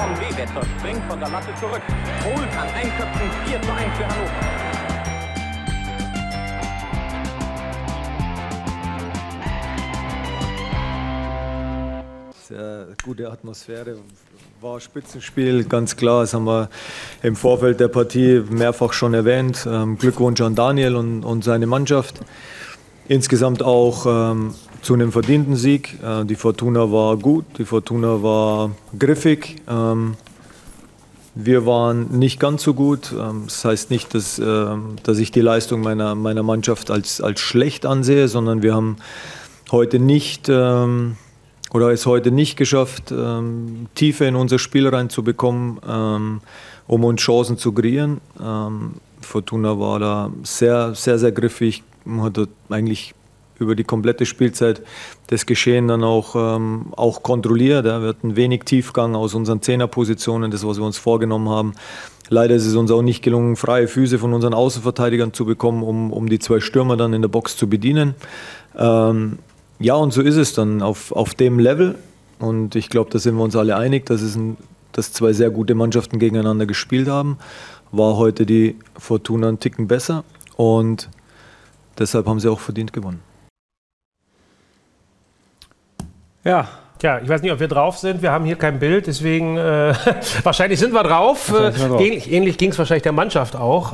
Von Wewetter springt von der Latte zurück. Kohl kann einköpfen, 4:1 für Hannover. Sehr gute Atmosphäre, war Spitzenspiel, ganz klar. Das haben wir im Vorfeld der Partie mehrfach schon erwähnt. Glückwunsch an Daniel und seine Mannschaft. Insgesamt auch zu einem verdienten Sieg. Die Fortuna war gut, die Fortuna war griffig. Wir waren nicht ganz so gut. Das heißt nicht, dass ich die Leistung meiner Mannschaft als schlecht ansehe, sondern wir haben heute nicht... oder es heute nicht geschafft, Tiefe in unser Spiel reinzubekommen, um uns Chancen zu kreieren. Fortuna war da sehr, sehr, sehr griffig, hat eigentlich über die komplette Spielzeit das Geschehen dann auch kontrolliert. Wir hatten wenig Tiefgang aus unseren Zehnerpositionen, das, was wir uns vorgenommen haben. Leider ist es uns auch nicht gelungen, freie Füße von unseren Außenverteidigern zu bekommen, um die zwei Stürmer dann in der Box zu bedienen. Ja, und so ist es dann auf dem Level. Und ich glaube, da sind wir uns alle einig, dass zwei sehr gute Mannschaften gegeneinander gespielt haben. War heute die Fortuna einen Ticken besser und deshalb haben sie auch verdient gewonnen. Ja. Tja, ich weiß nicht, ob wir drauf sind. Wir haben hier kein Bild, deswegen wahrscheinlich sind wir drauf. Ähnlich ging es wahrscheinlich der Mannschaft auch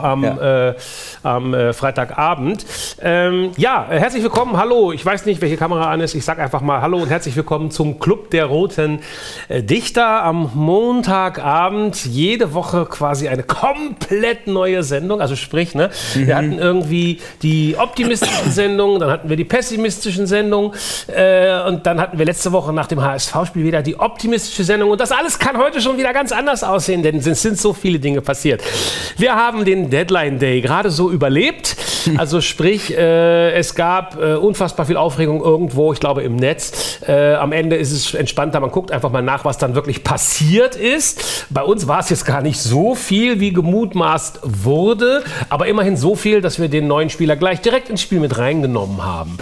am Freitagabend. Herzlich willkommen. Hallo, ich weiß nicht, welche Kamera an ist. Ich sage einfach mal Hallo und herzlich willkommen zum Club der Roten Dichter. Am Montagabend jede Woche quasi eine komplett neue Sendung. Also sprich, wir hatten irgendwie die optimistischen Sendungen, dann hatten wir die pessimistischen Sendungen und dann hatten wir letzte Woche nach dem HSV-Spiel wieder die optimistische Sendung. Und das alles kann heute schon wieder ganz anders aussehen, denn es sind so viele Dinge passiert. Wir haben den Deadline Day gerade so überlebt. Also sprich, es gab unfassbar viel Aufregung irgendwo, ich glaube im Netz. Am Ende ist es entspannter, man guckt einfach mal nach, was dann wirklich passiert ist. Bei uns war es jetzt gar nicht so viel, wie gemutmaßt wurde, aber immerhin so viel, dass wir den neuen Spieler gleich direkt ins Spiel mit reingenommen haben.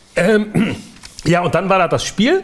Und dann war da das Spiel.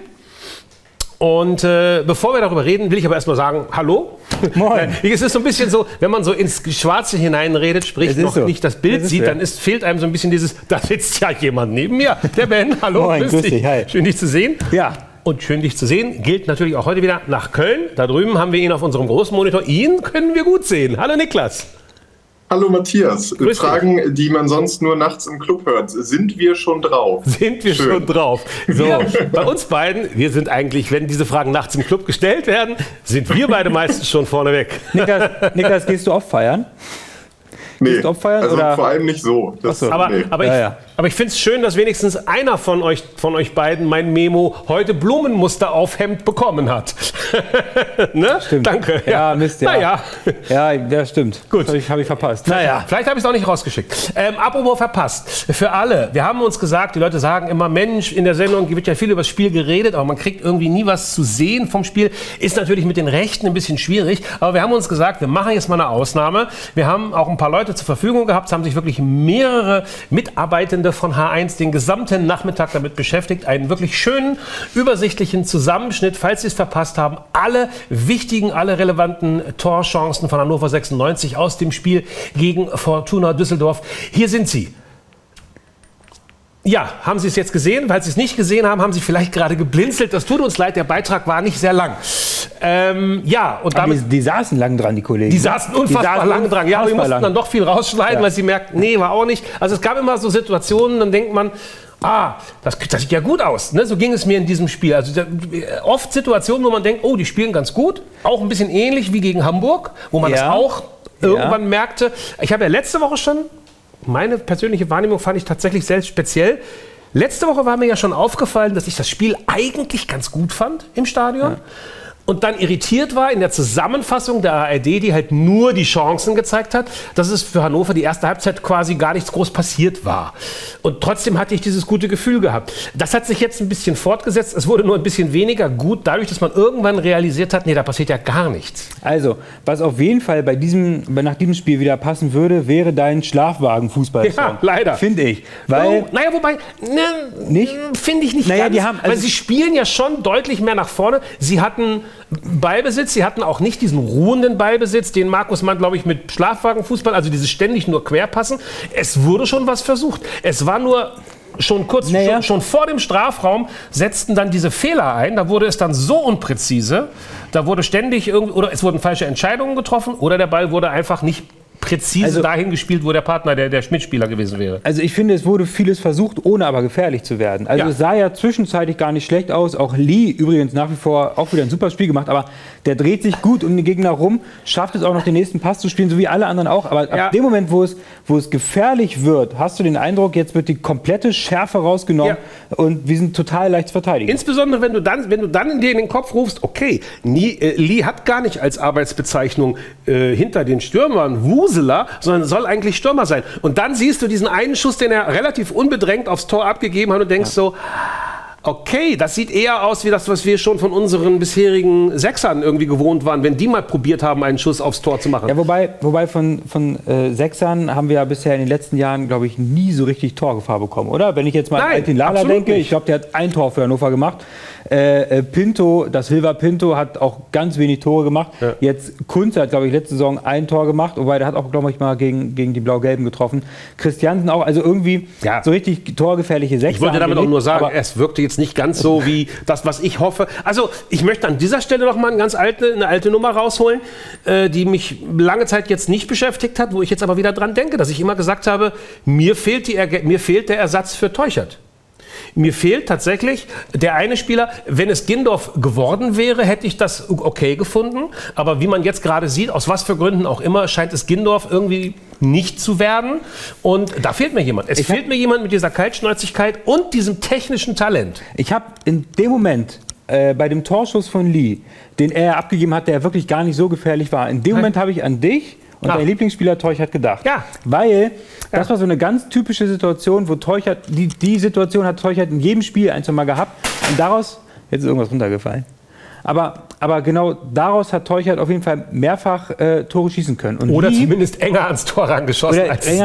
Und bevor wir darüber reden, will ich aber erstmal sagen, hallo. Moin. Es ist so ein bisschen so, wenn man so ins Schwarze hineinredet, sprich noch nicht das Bild sieht, dann fehlt einem so ein bisschen dieses, da sitzt ja jemand neben mir. Der Ben, hallo, Moin, grüß dich. Hi. Schön, dich zu sehen. Ja. Und schön, dich zu sehen, gilt natürlich auch heute wieder nach Köln. Da drüben haben wir ihn auf unserem großen Monitor. Ihn können wir gut sehen. Hallo Niklas. Hallo Matthias. Fragen, die man sonst nur nachts im Club hört. Sind wir schon drauf? Sind wir schon drauf? So, bei uns beiden, wir sind eigentlich, wenn diese Fragen nachts im Club gestellt werden, sind wir beide meistens schon vorneweg. Niklas, gehst du oft feiern? Nee, also oder? Vor allem nicht so. Aber ich finde es schön, dass wenigstens einer von euch beiden mein Memo heute Blumenmuster auf Hemd bekommen hat. Ne? Stimmt. Danke. Ja, Mist, ja. Naja. Ja, stimmt. Gut. Hab ich verpasst. Naja. Vielleicht habe ich es auch nicht rausgeschickt. Apropos verpasst. Für alle. Wir haben uns gesagt, die Leute sagen immer, Mensch, in der Sendung wird ja viel über das Spiel geredet, aber man kriegt irgendwie nie was zu sehen vom Spiel. Ist natürlich mit den Rechten ein bisschen schwierig. Aber wir haben uns gesagt, wir machen jetzt mal eine Ausnahme. Wir haben auch ein paar Leute zur Verfügung gehabt. Es haben sich wirklich mehrere Mitarbeitende von H1 den gesamten Nachmittag damit beschäftigt. Einen wirklich schönen, übersichtlichen Zusammenschnitt, falls Sie es verpasst haben. Alle wichtigen, alle relevanten Torchancen von Hannover 96 aus dem Spiel gegen Fortuna Düsseldorf. Hier sind sie. Ja, haben Sie es jetzt gesehen? Falls Sie es nicht gesehen haben, haben Sie vielleicht gerade geblinzelt. Das tut uns leid, der Beitrag war nicht sehr lang. Und damit, die saßen lang dran, die Kollegen. Die saßen unfassbar lang dran. Ja, aber die mussten dann doch viel rausschneiden, weil sie merkten, nee, war auch nicht. Also es gab immer so Situationen, dann denkt man, das sieht ja gut aus. Ne? So ging es mir in diesem Spiel. Also oft Situationen, wo man denkt, oh, die spielen ganz gut. Auch ein bisschen ähnlich wie gegen Hamburg, wo man das auch irgendwann merkte. Ich habe ja letzte Woche schon, meine persönliche Wahrnehmung fand ich tatsächlich selbst speziell. Letzte Woche war mir ja schon aufgefallen, dass ich das Spiel eigentlich ganz gut fand im Stadion. Ja. Und dann irritiert war in der Zusammenfassung der ARD, die halt nur die Chancen gezeigt hat, dass es für Hannover die erste Halbzeit quasi gar nichts groß passiert war. Und trotzdem hatte ich dieses gute Gefühl gehabt. Das hat sich jetzt ein bisschen fortgesetzt. Es wurde nur ein bisschen weniger gut, dadurch, dass man irgendwann realisiert hat, nee, da passiert ja gar nichts. Also, was auf jeden Fall nach diesem Spiel wieder passen würde, wäre dein Schlafwagen-Fußball-Song. Ja, leider. Finde ich. Weil finde ich nicht ganz. Weil sie spielen ja schon deutlich mehr nach vorne. Sie hatten Ballbesitz, sie hatten auch nicht diesen ruhenden Ballbesitz, den Markus Mann, glaube ich, mit Schlafwagenfußball, also dieses ständig nur querpassen. Es wurde schon was versucht. Es war nur schon kurz, schon vor dem Strafraum setzten dann diese Fehler ein. Da wurde es dann so unpräzise, da wurde ständig oder es wurden falsche Entscheidungen getroffen oder der Ball wurde einfach nicht präzise dahin gespielt, wo der Partner, der Mitspieler gewesen wäre. Also ich finde, es wurde vieles versucht, ohne aber gefährlich zu werden. Also es sah ja zwischenzeitlich gar nicht schlecht aus. Auch Lee übrigens nach wie vor auch wieder ein super Spiel gemacht, aber der dreht sich gut um den Gegner rum, schafft es auch noch den nächsten Pass zu spielen, so wie alle anderen auch. Aber ab dem Moment, wo es gefährlich wird, hast du den Eindruck, jetzt wird die komplette Schärfe rausgenommen und wir sind total leicht zu verteidigen. Insbesondere, wenn du dann in dir in den Kopf rufst, okay, Lee hat gar nicht als Arbeitsbezeichnung hinter den Stürmern Wuseler, sondern soll eigentlich Stürmer sein. Und dann siehst du diesen einen Schuss, den er relativ unbedrängt aufs Tor abgegeben hat und denkst so, okay, das sieht eher aus wie das, was wir schon von unseren bisherigen Sechsern irgendwie gewohnt waren, wenn die mal probiert haben, einen Schuss aufs Tor zu machen. Ja, wobei von Sechsern haben wir ja bisher in den letzten Jahren, glaube ich, nie so richtig Torgefahr bekommen, oder? Wenn ich jetzt mal an Altin Lala denke, ich glaube, der hat ein Tor für Hannover gemacht. Pinto, das Silva Pinto hat auch ganz wenig Tore gemacht. Ja. Jetzt Kunze hat, glaube ich, letzte Saison ein Tor gemacht, wobei der hat auch, glaube ich, mal gegen die Blau-Gelben getroffen. Christiansen auch, also irgendwie so richtig torgefährliche Sechser. Ich wollte damit auch nur sagen, es wirkte jetzt nicht ganz so wie das, was ich hoffe. Also ich möchte an dieser Stelle noch mal eine alte Nummer rausholen, die mich lange Zeit jetzt nicht beschäftigt hat, wo ich jetzt aber wieder dran denke, dass ich immer gesagt habe, mir fehlt der Ersatz für Teuchert. Mir fehlt tatsächlich der eine Spieler. Wenn es Gindorf geworden wäre, hätte ich das okay gefunden. Aber wie man jetzt gerade sieht, aus was für Gründen auch immer, scheint es Gindorf irgendwie nicht zu werden. Und da fehlt mir jemand. Es fehlt mir jemand mit dieser Kaltschnäuzigkeit und diesem technischen Talent. Ich habe in dem Moment bei dem Torschuss von Lee, den er abgegeben hat, der wirklich gar nicht so gefährlich war, in dem Moment habe ich an dich und dein Lieblingsspieler Teuchert gedacht. Ja. Weil das war so eine ganz typische Situation, wo Teuchert, die Situation hat Teuchert in jedem Spiel ein, zwei Mal gehabt. Und daraus, jetzt ist irgendwas runtergefallen. Aber genau daraus hat Teuchert auf jeden Fall mehrfach Tore schießen können. Und oder zumindest enger ans Tor rangeschossen.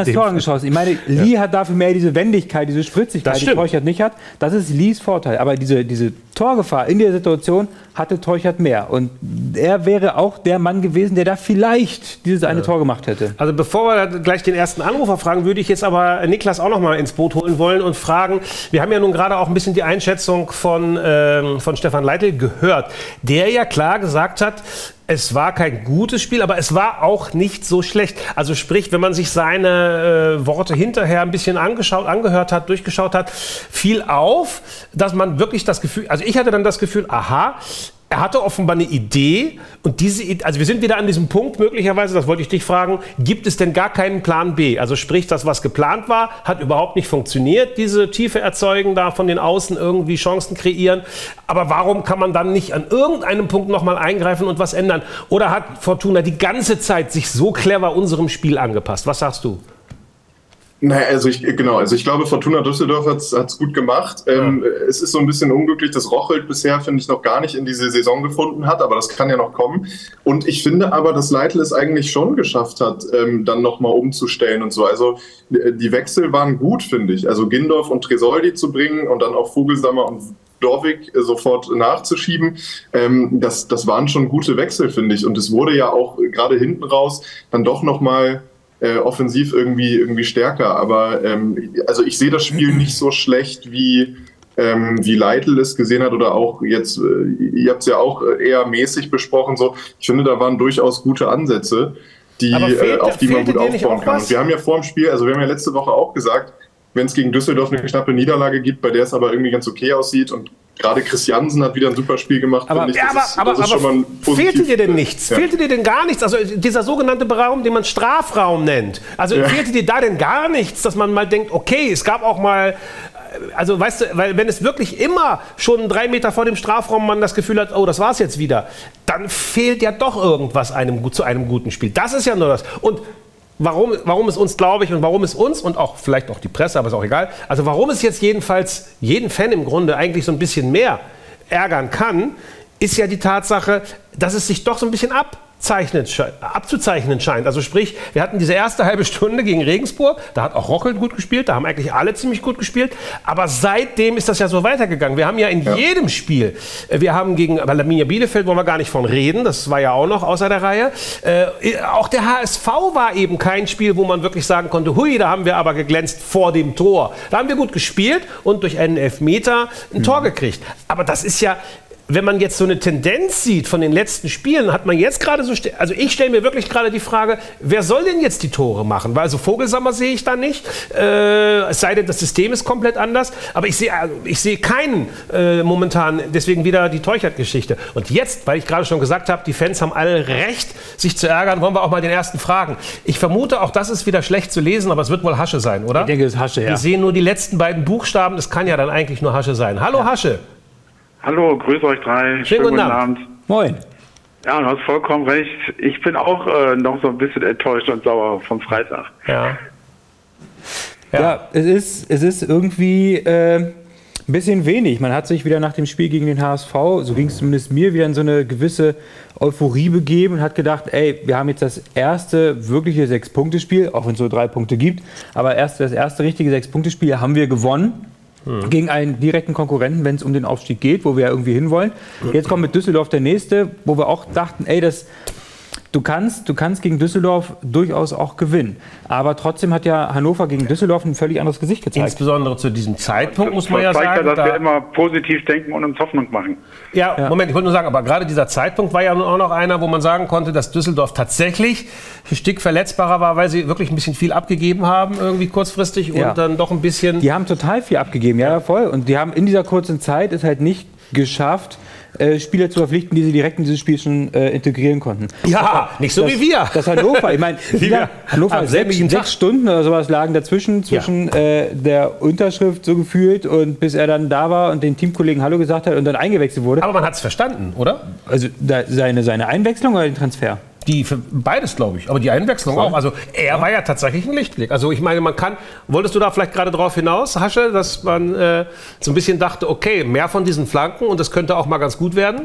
Ich meine, Lee hat dafür mehr diese Wendigkeit, diese Spritzigkeit, die Teuchert nicht hat. Das ist Lees Vorteil. Aber diese Torgefahr in der Situation hatte Teuchert mehr. Und er wäre auch der Mann gewesen, der da vielleicht dieses eine Tor gemacht hätte. Also bevor wir gleich den ersten Anrufer fragen, würde ich jetzt aber Niklas auch noch mal ins Boot holen wollen und fragen, wir haben ja nun gerade auch ein bisschen die Einschätzung von Stefan Leitl gehört, der ja klar gesagt hat, es war kein gutes Spiel, aber es war auch nicht so schlecht. Also sprich, wenn man sich seine Worte hinterher ein bisschen angehört hat, durchgeschaut hat, fiel auf, dass man wirklich das Gefühl, also ich hatte dann das Gefühl, aha, er hatte offenbar eine Idee und also wir sind wieder an diesem Punkt möglicherweise, das wollte ich dich fragen, gibt es denn gar keinen Plan B? Also sprich, das, was geplant war, hat überhaupt nicht funktioniert, diese Tiefe erzeugen, da von den Außen irgendwie Chancen kreieren. Aber warum kann man dann nicht an irgendeinem Punkt nochmal eingreifen und was ändern? Oder hat Fortuna die ganze Zeit sich so clever unserem Spiel angepasst? Was sagst du? Naja, also ich glaube, Fortuna Düsseldorf hat's gut gemacht. Es ist so ein bisschen unglücklich, dass Rochelt bisher, finde ich, noch gar nicht in diese Saison gefunden hat, aber das kann ja noch kommen. Und ich finde aber, dass Leitl es eigentlich schon geschafft hat, dann nochmal umzustellen und so. Also die Wechsel waren gut, finde ich. Also Gindorf und Tresoldi zu bringen und dann auch Vogelsammer und Dorwig sofort nachzuschieben, das waren schon gute Wechsel, finde ich. Und es wurde ja auch gerade hinten raus dann doch nochmal offensiv irgendwie stärker. Aber also ich sehe das Spiel nicht so schlecht, wie Leitl es gesehen hat oder auch jetzt, ihr habt es ja auch eher mäßig besprochen. So, ich finde, da waren durchaus gute Ansätze, auf die man gut aufbauen kann. Und wir haben ja vor dem Spiel, also wir haben ja letzte Woche auch gesagt, wenn es gegen Düsseldorf eine knappe Niederlage gibt, bei der es aber irgendwie ganz okay aussieht und gerade Christiansen hat wieder ein super Spiel gemacht. Aber fehlte dir denn nichts? Ja. Fehlte dir denn gar nichts? Also dieser sogenannte Raum, den man Strafraum nennt. Also fehlte dir da denn gar nichts, dass man mal denkt, okay, es gab auch mal, also weißt du, weil wenn es wirklich immer schon 3 Meter vor dem Strafraum man das Gefühl hat, oh, das war's jetzt wieder, dann fehlt ja doch irgendwas zu einem guten Spiel. Das ist ja nur das. Und warum es uns, glaube ich, und warum es uns und auch vielleicht auch die Presse, aber ist auch egal, also warum es jetzt jedenfalls jeden Fan im Grunde eigentlich so ein bisschen mehr ärgern kann, ist ja die Tatsache, dass es sich doch so ein bisschen abzuzeichnen scheint. Also sprich, wir hatten diese erste halbe Stunde gegen Regensburg, da hat auch Rochelt gut gespielt, da haben eigentlich alle ziemlich gut gespielt, aber seitdem ist das ja so weitergegangen. Wir haben ja in jedem Spiel, wir haben gegen Arminia Bielefeld, wollen wir gar nicht von reden, das war ja auch noch außer der Reihe, auch der HSV war eben kein Spiel, wo man wirklich sagen konnte, hui, da haben wir aber geglänzt vor dem Tor. Da haben wir gut gespielt und durch einen Elfmeter ein Tor gekriegt. Aber das ist ja, wenn man jetzt so eine Tendenz sieht von den letzten Spielen, hat man jetzt gerade so, also ich stelle mir wirklich gerade die Frage, wer soll denn jetzt die Tore machen? Weil also Vogelsammer sehe ich da nicht, es sei denn, das System ist komplett anders, aber ich sehe keinen momentan, deswegen wieder die Teuchert-Geschichte. Und jetzt, weil ich gerade schon gesagt habe, die Fans haben alle Recht, sich zu ärgern, wollen wir auch mal den ersten fragen. Ich vermute, auch das ist wieder schlecht zu lesen, aber es wird wohl Hasche sein, oder? Ich denke, es ist Hasche, ja. Wir sehen nur die letzten beiden Buchstaben, das kann ja dann eigentlich nur Hasche sein. Hallo Hasche. Hallo, grüß euch drei. Schönen guten Abend. Moin. Ja, du hast vollkommen recht. Ich bin auch noch so ein bisschen enttäuscht und sauer vom Freitag. Ja, es ist irgendwie ein bisschen wenig. Man hat sich wieder nach dem Spiel gegen den HSV, so ging es zumindest mir, wieder in so eine gewisse Euphorie begeben und hat gedacht, ey, wir haben jetzt das erste wirkliche 6-Punkte-Spiel, auch wenn es so 3 Punkte gibt, aber das erste richtige 6-Punkte-Spiel haben wir gewonnen. Gegen einen direkten Konkurrenten, wenn es um den Aufstieg geht, wo wir ja irgendwie hinwollen. Jetzt kommt mit Düsseldorf der nächste, wo wir auch dachten, ey, du kannst gegen Düsseldorf durchaus auch gewinnen. Aber trotzdem hat ja Hannover gegen Düsseldorf ein völlig anderes Gesicht gezeigt. Insbesondere zu diesem Zeitpunkt, muss man ja sagen. Das zeigt ja, dass wir immer positiv denken und uns Hoffnung machen. Ja, Moment, ich wollte nur sagen, aber gerade dieser Zeitpunkt war ja auch noch einer, wo man sagen konnte, dass Düsseldorf tatsächlich ein Stück verletzbarer war, weil sie wirklich ein bisschen viel abgegeben haben, irgendwie kurzfristig und dann doch ein bisschen... Die haben total viel abgegeben, ja, voll. Und die haben in dieser kurzen Zeit es halt nicht geschafft, Spieler zu verpflichten, die sie direkt in dieses Spiel schon integrieren konnten. Ja, nicht so wie wir. Das Hannover, ich meine, Hannover 6 Stunden oder sowas lagen dazwischen, zwischen der Unterschrift so gefühlt und bis er dann da war und den Teamkollegen Hallo gesagt hat und dann eingewechselt wurde. Aber man hat es verstanden, oder? Also seine Einwechslung oder den Transfer? Beides, glaube ich. Aber die Einwechslung auch. Also er war ja tatsächlich ein Lichtblick. Also ich meine, wolltest du da vielleicht gerade drauf hinaus, Hasche, dass man so ein bisschen dachte, okay, mehr von diesen Flanken und das könnte auch mal ganz gut werden?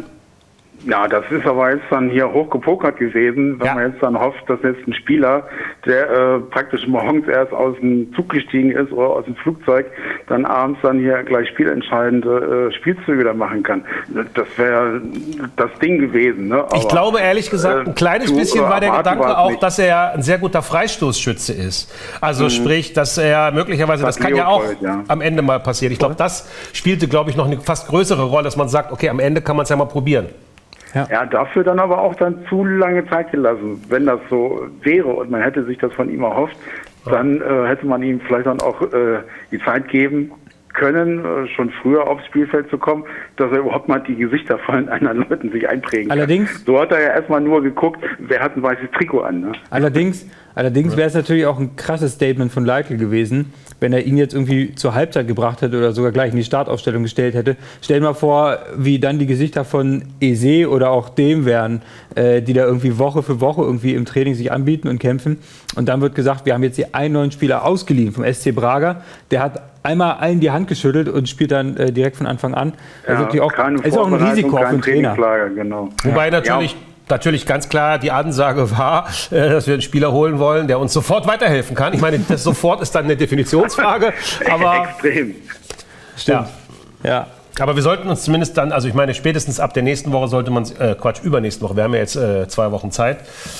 Ja, das ist aber jetzt dann hier hochgepokert gewesen, wenn man jetzt dann hofft, dass jetzt ein Spieler, der praktisch morgens erst aus dem Zug gestiegen ist oder aus dem Flugzeug, dann abends dann hier gleich spielentscheidende Spielzüge da machen kann. Das wäre das Ding gewesen. Ne? Aber, ich glaube ehrlich gesagt, ein kleines bisschen war der Gedanke auch, dass er ein sehr guter Freistoßschütze ist. Also sprich, dass er möglicherweise, das kann ja auch am Ende mal passieren. Ich glaube, das spielte, glaube ich, noch eine fast größere Rolle, dass man sagt, okay, am Ende kann man es ja mal probieren. Ja, dafür dann aber auch dann zu lange Zeit gelassen. Wenn das so wäre und man hätte sich das von ihm erhofft, dann hätte man ihm vielleicht dann auch die Zeit geben können, schon früher aufs Spielfeld zu kommen, dass er überhaupt mal die Gesichter von anderen Leuten sich einprägen kann. Allerdings, so hat er ja erstmal nur geguckt, wer hat ein weißes Trikot an. Ne? Allerdings wäre es natürlich auch ein krasses Statement von Leitl gewesen, wenn er ihn jetzt irgendwie zur Halbzeit gebracht hätte oder sogar gleich in die Startaufstellung gestellt hätte. Stell dir mal vor, wie dann die Gesichter von Eze oder auch dem wären, die da irgendwie Woche für Woche irgendwie im Training sich anbieten und kämpfen. Und dann wird gesagt, wir haben jetzt hier einen neuen Spieler ausgeliehen vom SC Braga. Der hat einmal allen die Hand geschüttelt und spielt dann direkt von Anfang an. Ja, ist auch ein Risiko auch für den Trainer. Genau. Wobei natürlich ganz klar die Ansage war, dass wir einen Spieler holen wollen, der uns sofort weiterhelfen kann. Ich meine, das sofort ist dann eine Definitionsfrage. Aber extrem. Stimmt. Ja. Aber wir sollten uns zumindest dann, also ich meine, spätestens ab der nächsten Woche sollte man, übernächsten Woche, wir haben ja jetzt 2 Wochen Zeit,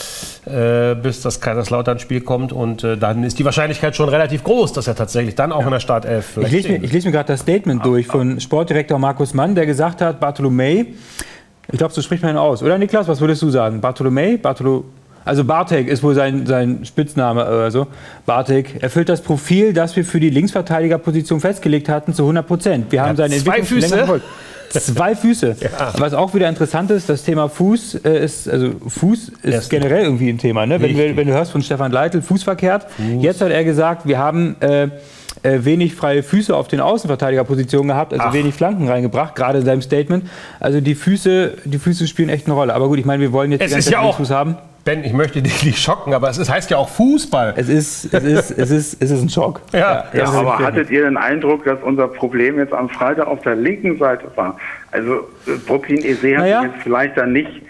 bis das Kaiserslautern-Spiel kommt und dann ist die Wahrscheinlichkeit schon relativ groß, dass er tatsächlich dann auch in der Startelf vielleicht Ich lese mir gerade das Statement durch von Sportdirektor Markus Mann, der gesagt hat, Bartolomei, ich glaube, so spricht man ihn aus. Oder Niklas, was würdest du sagen? Bartolomei? Also Bartek ist wohl sein Spitzname oder so. Bartek erfüllt das Profil, das wir für die Linksverteidigerposition festgelegt hatten, zu 100%. Wir haben seine Entwicklung schon länger verfolgt. 2 Füße. Ja. Was auch wieder interessant ist, das Thema Fuß ist generell irgendwie ein Thema. Ne? Wenn du hörst von Stefan Leitl, Fußverkehrt. Jetzt hat er gesagt, wir haben wenig freie Füße auf den Außenverteidigerpositionen gehabt, also wenig Flanken reingebracht, gerade in seinem Statement. Also die Füße spielen echt eine Rolle. Aber gut, ich meine, wir wollen jetzt die ganze Zeit Fuß haben. Ben, ich möchte dich nicht schocken, aber es heißt ja auch Fußball. Es ist ein Schock. Ja, aber hattet ihr den Eindruck, dass unser Problem jetzt am Freitag auf der linken Seite war? Also Brooklyn Eze hat sich jetzt vielleicht dann nicht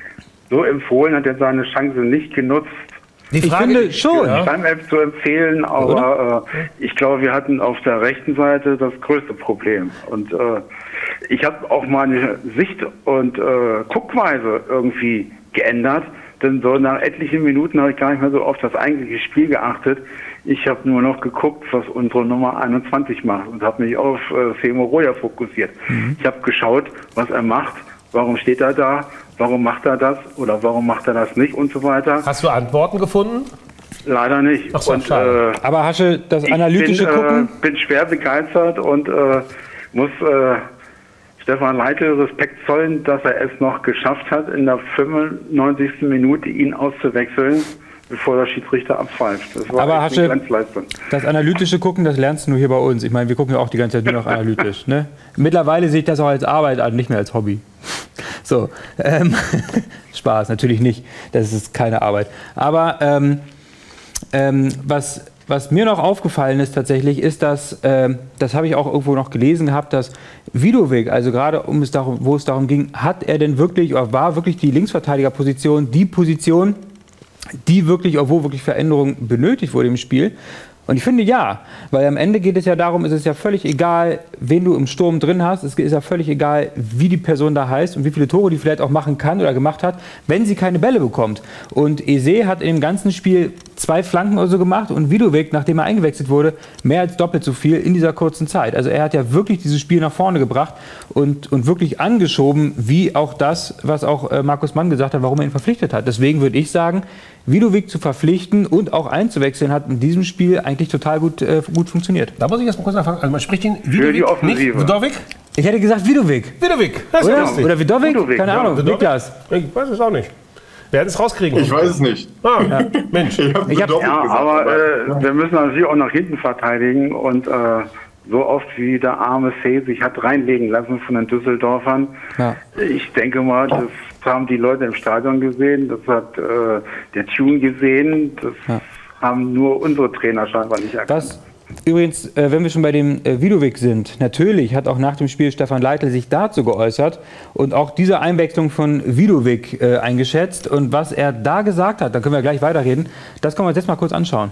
so empfohlen, hat er seine Chance nicht genutzt. Ich finde schon. Stammelf zu empfehlen, aber ich glaube, wir hatten auf der rechten Seite das größte Problem. Und ich habe auch meine Sicht und Guckweise irgendwie geändert, denn so nach etlichen Minuten habe ich gar nicht mehr so auf das eigentliche Spiel geachtet. Ich habe nur noch geguckt, was unsere Nummer 21 macht und habe mich auf Semo Roya fokussiert. Ich habe geschaut, was er macht, warum steht er da, warum macht er das oder warum macht er das nicht und so weiter. Hast du Antworten gefunden? Leider nicht. Ach so, schade. Aber Hasche, das analytische Gucken? Ich bin schwer begeistert und muss Stefan Leitl Respekt zollen, dass er es noch geschafft hat, in der 95. Minute ihn auszuwechseln, bevor der Schiedsrichter abpfeift. Das war aber eine Grenzleistung. Das analytische Gucken, das lernst du nur hier bei uns. Ich meine, wir gucken ja auch die ganze Zeit nur noch analytisch. Ne? Mittlerweile sehe ich das auch als Arbeit an, nicht mehr als Hobby. So, Spaß, natürlich nicht. Das ist keine Arbeit. Aber was mir noch aufgefallen ist tatsächlich, ist, dass, das habe ich auch irgendwo noch gelesen gehabt, dass Vidovic, also gerade wo es darum ging, hat er denn wirklich, oder war wirklich die Linksverteidigerposition die Position, die wirklich, obwohl wirklich Veränderung benötigt wurde im Spiel? Und ich finde ja, weil am Ende geht es ja darum, es ist ja völlig egal, wen du im Sturm drin hast, es ist ja völlig egal, wie die Person da heißt und wie viele Tore die vielleicht auch machen kann oder gemacht hat, wenn sie keine Bälle bekommt. Und Eze hat in dem ganzen Spiel 2 Flanken oder so gemacht und Vidovic, nachdem er eingewechselt wurde, mehr als doppelt so viel in dieser kurzen Zeit. Also er hat ja wirklich dieses Spiel nach vorne gebracht und wirklich angeschoben, wie auch das, was auch Markus Mann gesagt hat, warum er ihn verpflichtet hat. Deswegen würde ich sagen, Vidovic zu verpflichten und auch einzuwechseln, hat in diesem Spiel eigentlich total gut funktioniert. Da muss ich erst mal kurz nachfragen. Also man spricht ihn Für die Offensive. nicht Vidovic? Ich hätte gesagt Vidovic. Vidovic, das ist lustig. Oder Vidovic? Keine Ahnung, Vidovic? Niklas. Ich weiß es auch nicht. Wir werden es rauskriegen. Ich weiß es nicht. Mensch. Aber wir müssen natürlich auch nach hinten verteidigen und so oft wie der arme C sich hat reinlegen lassen von den Düsseldorfern. Ja. Ich denke mal, das haben die Leute im Stadion gesehen, das hat der Tune gesehen, das haben nur unsere Trainer scheinbar nicht erkannt. Übrigens, wenn wir schon bei dem Vidovic sind, natürlich hat auch nach dem Spiel Stefan Leitl sich dazu geäußert und auch diese Einwechslung von Vidovic eingeschätzt. Und was er da gesagt hat, da können wir gleich weiterreden, das können wir uns jetzt mal kurz anschauen.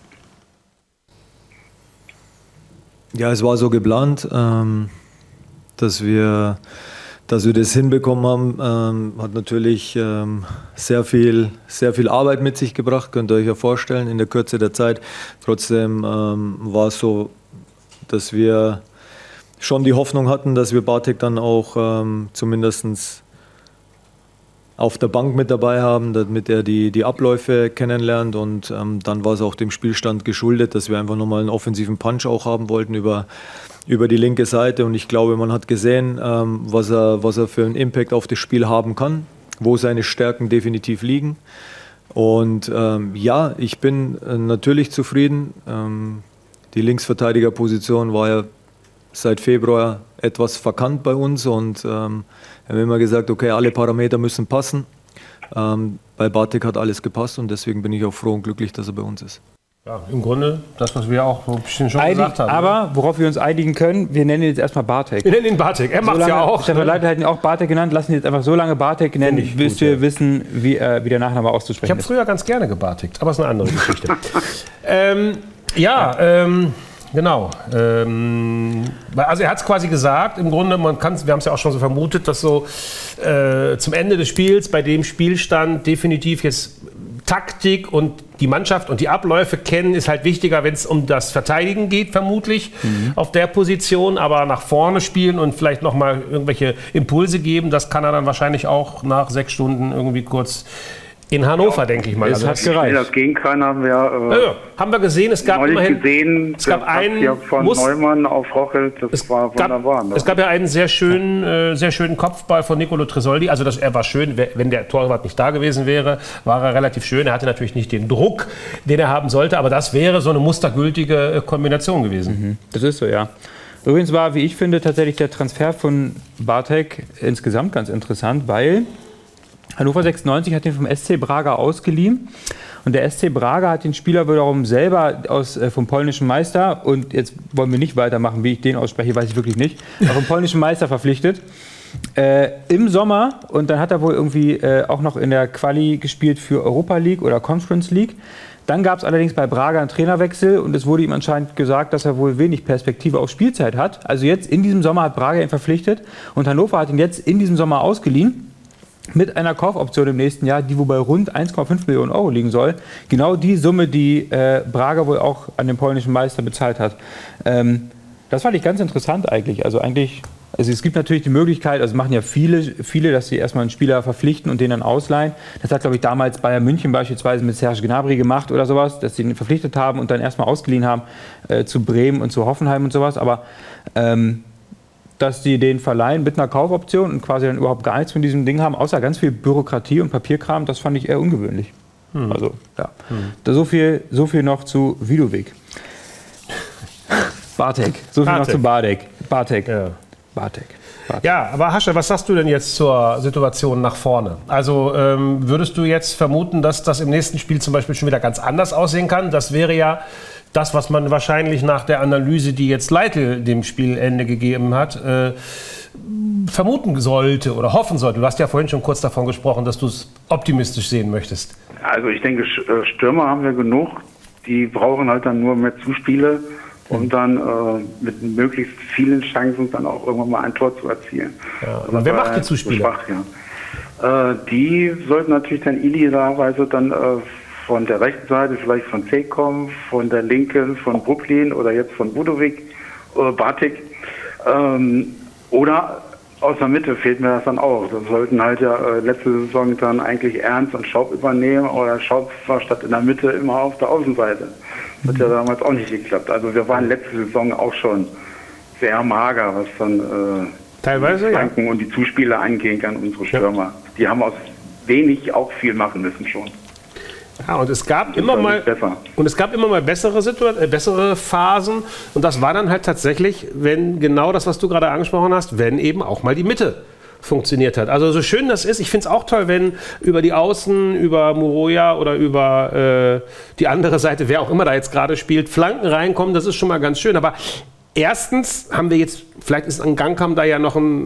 Ja, es war so geplant, dass wir das hinbekommen haben, hat natürlich sehr viel Arbeit mit sich gebracht, könnt ihr euch ja vorstellen, in der Kürze der Zeit. Trotzdem war es so, dass wir schon die Hoffnung hatten, dass wir Bartek dann auch zumindest auf der Bank mit dabei haben, damit er die Abläufe kennenlernt. Und dann war es auch dem Spielstand geschuldet, dass wir einfach nochmal einen offensiven Punch auch haben wollten über die linke Seite. Und ich glaube, man hat gesehen, was er für einen Impact auf das Spiel haben kann, wo seine Stärken definitiv liegen. Und ja, ich bin natürlich zufrieden. Die Linksverteidigerposition war ja seit Februar etwas verkannt bei uns und wir haben immer gesagt, okay, alle Parameter müssen passen. Bei Bartek hat alles gepasst und deswegen bin ich auch froh und glücklich, dass er bei uns ist. Ja, im Grunde das, was wir auch so ein bisschen schon gesagt haben. Aber worauf wir uns einigen können, wir nennen ihn jetzt erstmal Bartek. Wir nennen ihn Bartek, er macht es ja auch. Stefan Leitl hat ihn auch Bartek genannt, lassen ihn jetzt einfach so lange Bartek nennen, bis wir wissen, wie der Nachname auszusprechen ist. Ich habe früher ganz gerne gebartigt, aber es ist eine andere Geschichte. Genau. Also er hat es quasi gesagt, im Grunde, wir haben es ja auch schon so vermutet, dass so zum Ende des Spiels, bei dem Spielstand definitiv jetzt Taktik und die Mannschaft und die Abläufe kennen, ist halt wichtiger, wenn es um das Verteidigen geht, vermutlich auf der Position. Aber nach vorne spielen und vielleicht nochmal irgendwelche Impulse geben, das kann er dann wahrscheinlich auch nach 6 Stunden irgendwie kurz in Hannover, denke ich mal. Also hat gereicht. Das gehen kann, haben wir haben wir gesehen. Es gab immerhin einen von Neumann auf Rochelt, das war wunderbar. Es gab ja einen sehr schönen Kopfball von Nicolo Tresoldi. Also er war schön, wenn der Torwart nicht da gewesen wäre, war er relativ schön. Er hatte natürlich nicht den Druck, den er haben sollte, aber das wäre so eine mustergültige Kombination gewesen. Das ist so, ja. Übrigens war, wie ich finde, tatsächlich der Transfer von Bartek insgesamt ganz interessant, weil Hannover 96 hat ihn vom SC Braga ausgeliehen und der SC Braga hat den Spieler wiederum selber vom polnischen Meister, und jetzt wollen wir nicht weitermachen, wie ich den ausspreche, weiß ich wirklich nicht, aber vom polnischen Meister verpflichtet. im Sommer, und dann hat er wohl irgendwie auch noch in der Quali gespielt für Europa League oder Conference League. Dann gab es allerdings bei Braga einen Trainerwechsel und es wurde ihm anscheinend gesagt, dass er wohl wenig Perspektive auf Spielzeit hat. Also jetzt in diesem Sommer hat Braga ihn verpflichtet und Hannover hat ihn jetzt in diesem Sommer ausgeliehen mit einer Kaufoption im nächsten Jahr, die wohl bei rund 1,5 Millionen Euro liegen soll. Genau die Summe, die Braga wohl auch an den polnischen Meister bezahlt hat. Das fand ich ganz interessant eigentlich. Also es gibt natürlich die Möglichkeit, also machen ja viele, dass sie erstmal einen Spieler verpflichten und den dann ausleihen. Das hat, glaube ich, damals Bayern München beispielsweise mit Serge Gnabry gemacht oder sowas, dass sie ihn verpflichtet haben und dann erstmal ausgeliehen haben zu Bremen und zu Hoffenheim und sowas. Aber dass sie den verleihen mit einer Kaufoption und quasi dann überhaupt gar nichts von diesem Ding haben, außer ganz viel Bürokratie und Papierkram, das fand ich eher ungewöhnlich. Also, ja. So viel noch zu Vidovic. Bartek. So viel noch zu Bartek. Ja. Bartek. Ja, aber Hasche, was sagst du denn jetzt zur Situation nach vorne? Also würdest du jetzt vermuten, dass das im nächsten Spiel zum Beispiel schon wieder ganz anders aussehen kann? Das wäre ja das, was man wahrscheinlich nach der Analyse, die jetzt Leitl dem Spielende gegeben hat, vermuten sollte oder hoffen sollte. Du hast ja vorhin schon kurz davon gesprochen, dass du es optimistisch sehen möchtest. Also ich denke, Stürmer haben wir genug. Die brauchen halt dann nur mehr Zuspiele, um dann mit möglichst vielen Chancen dann auch irgendwann mal ein Tor zu erzielen. Ja, aber wer macht die Zuspiele? Schwach, ja. Die sollten natürlich dann idealerweise dann von der rechten Seite vielleicht von Zek kommen, von der linken von Brooklyn oder jetzt von Budovic, Bartik. Oder aus der Mitte fehlt mir das dann auch. Das sollten halt ja letzte Saison dann eigentlich Ernst und Schaub übernehmen, oder Schaub war statt in der Mitte immer auf der Außenseite. Das hat ja damals auch nicht geklappt. Also wir waren letzte Saison auch schon sehr mager, was dann teilweise die Flanken und die Zuspiele angehen kann, unsere Stürmer. Ja. Die haben aus wenig auch viel machen müssen schon. Ja, und es gab immer mal bessere Phasen, und das war dann halt tatsächlich, wenn genau das, was du gerade angesprochen hast, wenn eben auch mal die Mitte funktioniert hat. Also so schön das ist, ich finde es auch toll, wenn über die Außen, über Moroja oder über die andere Seite, wer auch immer da jetzt gerade spielt, Flanken reinkommen, das ist schon mal ganz schön, aber erstens haben wir jetzt, vielleicht ist an Gangkamp da ja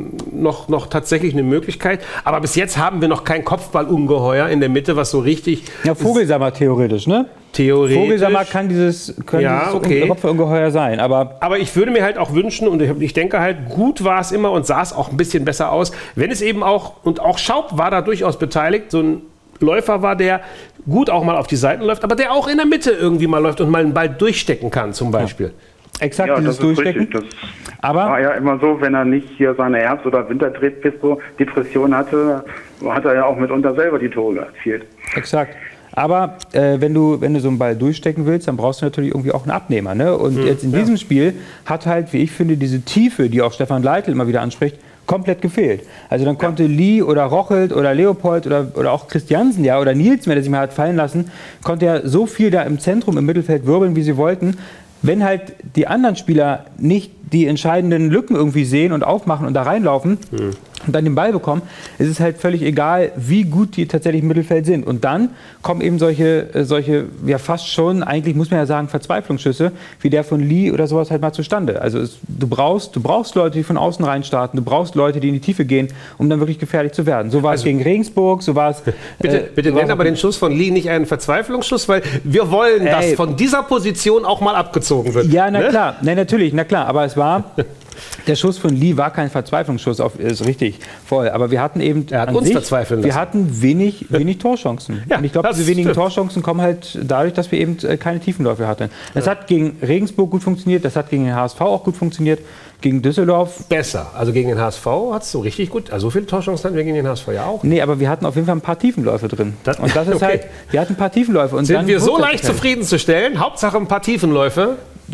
noch tatsächlich eine Möglichkeit, aber bis jetzt haben wir noch kein Kopfballungeheuer in der Mitte, was so richtig... Ja, Vogelsammer theoretisch, ne? Theoretisch. Vogelsammer kann dieses Kopfballungeheuer sein, aber ich würde mir halt auch wünschen, und ich denke halt, gut war es immer und sah es auch ein bisschen besser aus, wenn es eben auch, und auch Schaub war da durchaus beteiligt, so ein Läufer war, der gut auch mal auf die Seiten läuft, aber der auch in der Mitte irgendwie mal läuft und mal einen Ball durchstecken kann zum Beispiel. Ja. Exakt, ja, dieses Durchstecken. Das war ja immer so, wenn er nicht hier seine Herbst- oder Winterdepression hatte, hat er ja auch mitunter selber die Tore erzielt. Exakt. Aber wenn du so einen Ball durchstecken willst, dann brauchst du natürlich irgendwie auch einen Abnehmer. Ne? Und jetzt in diesem Spiel hat halt, wie ich finde, diese Tiefe, die auch Stefan Leitl immer wieder anspricht, komplett gefehlt. Also dann konnte Lee oder Rochelt oder Leopold oder auch Christiansen, ja, oder Nils, wenn er sich mal hat fallen lassen, konnte ja so viel da im Zentrum, im Mittelfeld wirbeln, wie sie wollten. Wenn halt die anderen Spieler nicht die entscheidenden Lücken irgendwie sehen und aufmachen und da reinlaufen und dann den Ball bekommen, ist es halt völlig egal, wie gut die tatsächlich im Mittelfeld sind. Und dann kommen eben solche ja fast schon, eigentlich muss man ja sagen, Verzweiflungsschüsse, wie der von Lee oder sowas halt mal zustande. Also du brauchst Leute, die von außen reinstarten, du brauchst Leute, die in die Tiefe gehen, um dann wirklich gefährlich zu werden. So war es gegen Regensburg, so war es... Bitte nenn aber den Schuss von Lee nicht einen Verzweiflungsschuss, weil wir wollen, dass von dieser Position auch mal abgezogen wird. Ja, na klar, natürlich, na klar, aber es war... Der Schuss von Lee war kein Verzweiflungsschuss, ist richtig, voll. Aber wir hatten eben wir hatten wenig Torchancen. Ja, und ich glaube, diese wenigen Torchancen kommen halt dadurch, dass wir eben keine Tiefenläufe hatten. Das hat gegen Regensburg gut funktioniert, das hat gegen den HSV auch gut funktioniert, gegen Düsseldorf... Besser. Also gegen den HSV hat es so richtig gut... Also so viele Torchancen hatten wir gegen den HSV ja auch. Nee, aber wir hatten auf jeden Fall ein paar Tiefenläufe drin. Und das ist halt... Wir hatten ein paar Tiefenläufe. Und sind wir so leicht zufriedenzustellen? Hauptsache ein paar Tiefenläufe?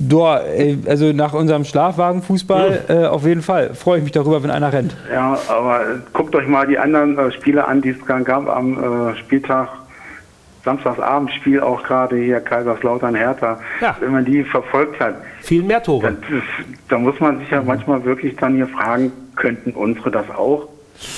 Also nach unserem Schlafwagenfußball auf jeden Fall. Freue ich mich darüber, wenn einer rennt. Ja, aber guckt euch mal die anderen Spiele an, die es gab am Spieltag. Samstagsabendspiel auch gerade hier, Kaiserslautern, Hertha. Ja. Wenn man die verfolgt hat. Viel mehr Tore. Da muss man sich ja manchmal wirklich dann hier fragen, könnten unsere das auch?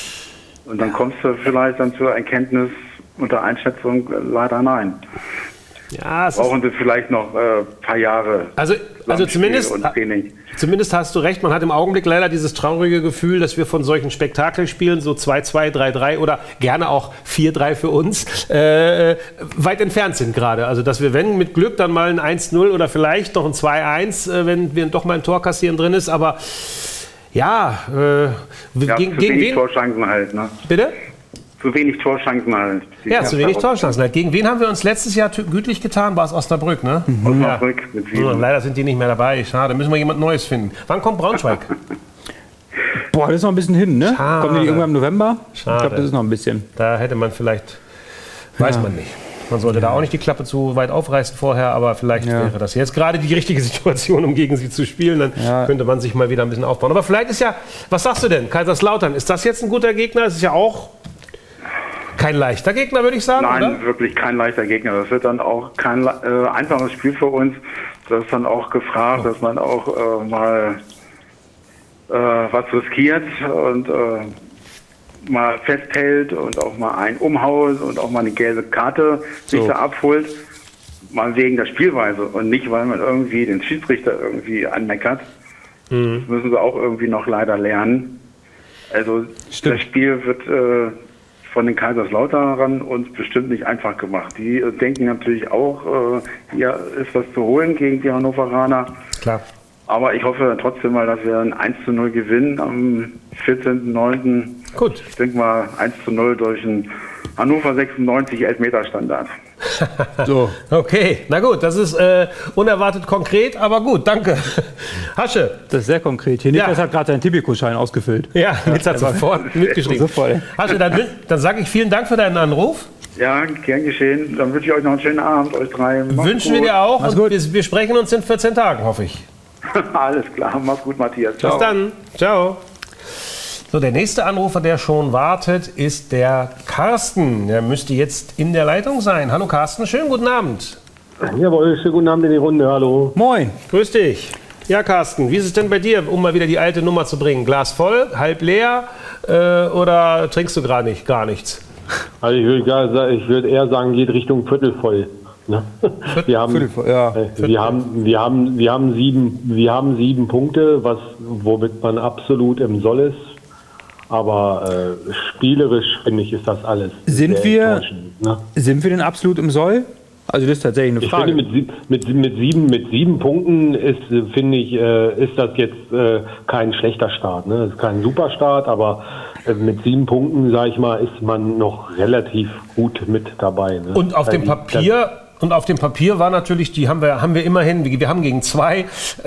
Und dann kommst du vielleicht dann zur Erkenntnis unter Einschätzung, leider nein. Ja, brauchen sie vielleicht noch ein paar Jahre. Also Also zumindest hast du recht, man hat im Augenblick leider dieses traurige Gefühl, dass wir von solchen Spektakelspielen, so 2-2, 3-3 oder gerne auch 4-3 für uns, weit entfernt sind gerade. Also dass wir, wenn mit Glück, dann mal ein 1-0 oder vielleicht noch ein 2-1, wenn wir doch mal ein Tor kassieren drin ist, aber ja, gegen wen? Torchancen halt, ne? Bitte? Zu wenig Torchancen halt. Ja, zu wenig Torchancen halt. Gegen wen haben wir uns letztes Jahr gütlich getan? War es Osnabrück, ne? Osnabrück mit 7. Leider sind die nicht mehr dabei. Schade, müssen wir jemand Neues finden. Wann kommt Braunschweig? Boah, das ist noch ein bisschen hin, ne? Schade. Kommen die irgendwann im November? Schade. Ich glaube, das ist noch ein bisschen. Da hätte man vielleicht, weiß man nicht. Man sollte da auch nicht die Klappe zu weit aufreißen vorher, aber vielleicht wäre das jetzt gerade die richtige Situation, um gegen sie zu spielen. Dann könnte man sich mal wieder ein bisschen aufbauen. Aber vielleicht ist ja, was sagst du denn, Kaiserslautern, ist das jetzt ein guter Gegner? Es ist ja auch kein leichter Gegner, würde ich sagen, Nein, oder? wirklich kein leichter Gegner. Das wird dann auch kein einfaches Spiel für uns. Das ist dann auch gefragt, dass man auch mal was riskiert und mal festhält und auch mal einen umhaut und auch mal eine gelbe Karte sich da abholt. Mal wegen der Spielweise und nicht, weil man irgendwie den Schiedsrichter irgendwie anmeckert. Das müssen wir auch irgendwie noch leider lernen. Also das Spiel wird von den Kaiserslauternern uns bestimmt nicht einfach gemacht. Die denken natürlich auch, hier ist was zu holen gegen die Hannoveraner. Klar. Aber ich hoffe trotzdem mal, dass wir ein 1:0 gewinnen am 14.09. Gut. Ich denke mal 1:0 durch einen Hannover 96 Elfmeterstandard. So. Okay, na gut, das ist unerwartet konkret, aber gut, danke. Hasche. Das ist sehr konkret. Hier Niklas hat gerade seinen Tipico-Schein ausgefüllt. Ja, jetzt hat sofort mitgeschrieben. So voll. Hasche, dann sage ich vielen Dank für deinen Anruf. Ja, gern geschehen. Dann wünsche ich euch noch einen schönen Abend, euch drei. Wünschen wir dir auch. Und wir sprechen uns in 14 Tagen, hoffe ich. Alles klar, mach's gut, Matthias. Ciao. Bis dann. Ciao. So, der nächste Anrufer, der schon wartet, ist der Carsten. Der müsste jetzt in der Leitung sein. Hallo Carsten, schönen guten Abend. Jawohl, schönen guten Abend in die Runde, hallo. Moin. Grüß dich. Ja, Carsten, wie ist es denn bei dir, um mal wieder die alte Nummer zu bringen? Glas voll, halb leer oder trinkst du gar nichts? Also ich würde eher sagen, geht Richtung Viertel voll. Ne? Wir haben 7 Punkte, womit man absolut im Soll ist. Aber spielerisch, finde ich, ist das alles. Sind wir denn absolut im Soll? Also das ist tatsächlich eine Frage. Ich finde, mit 7 Punkten ist das jetzt kein schlechter Start. Ne? Das ist kein Superstart, aber mit 7 Punkten, sage ich mal, ist man noch relativ gut mit dabei. Ne? Und auf dem Papier war natürlich, haben wir immerhin, wir haben gegen 2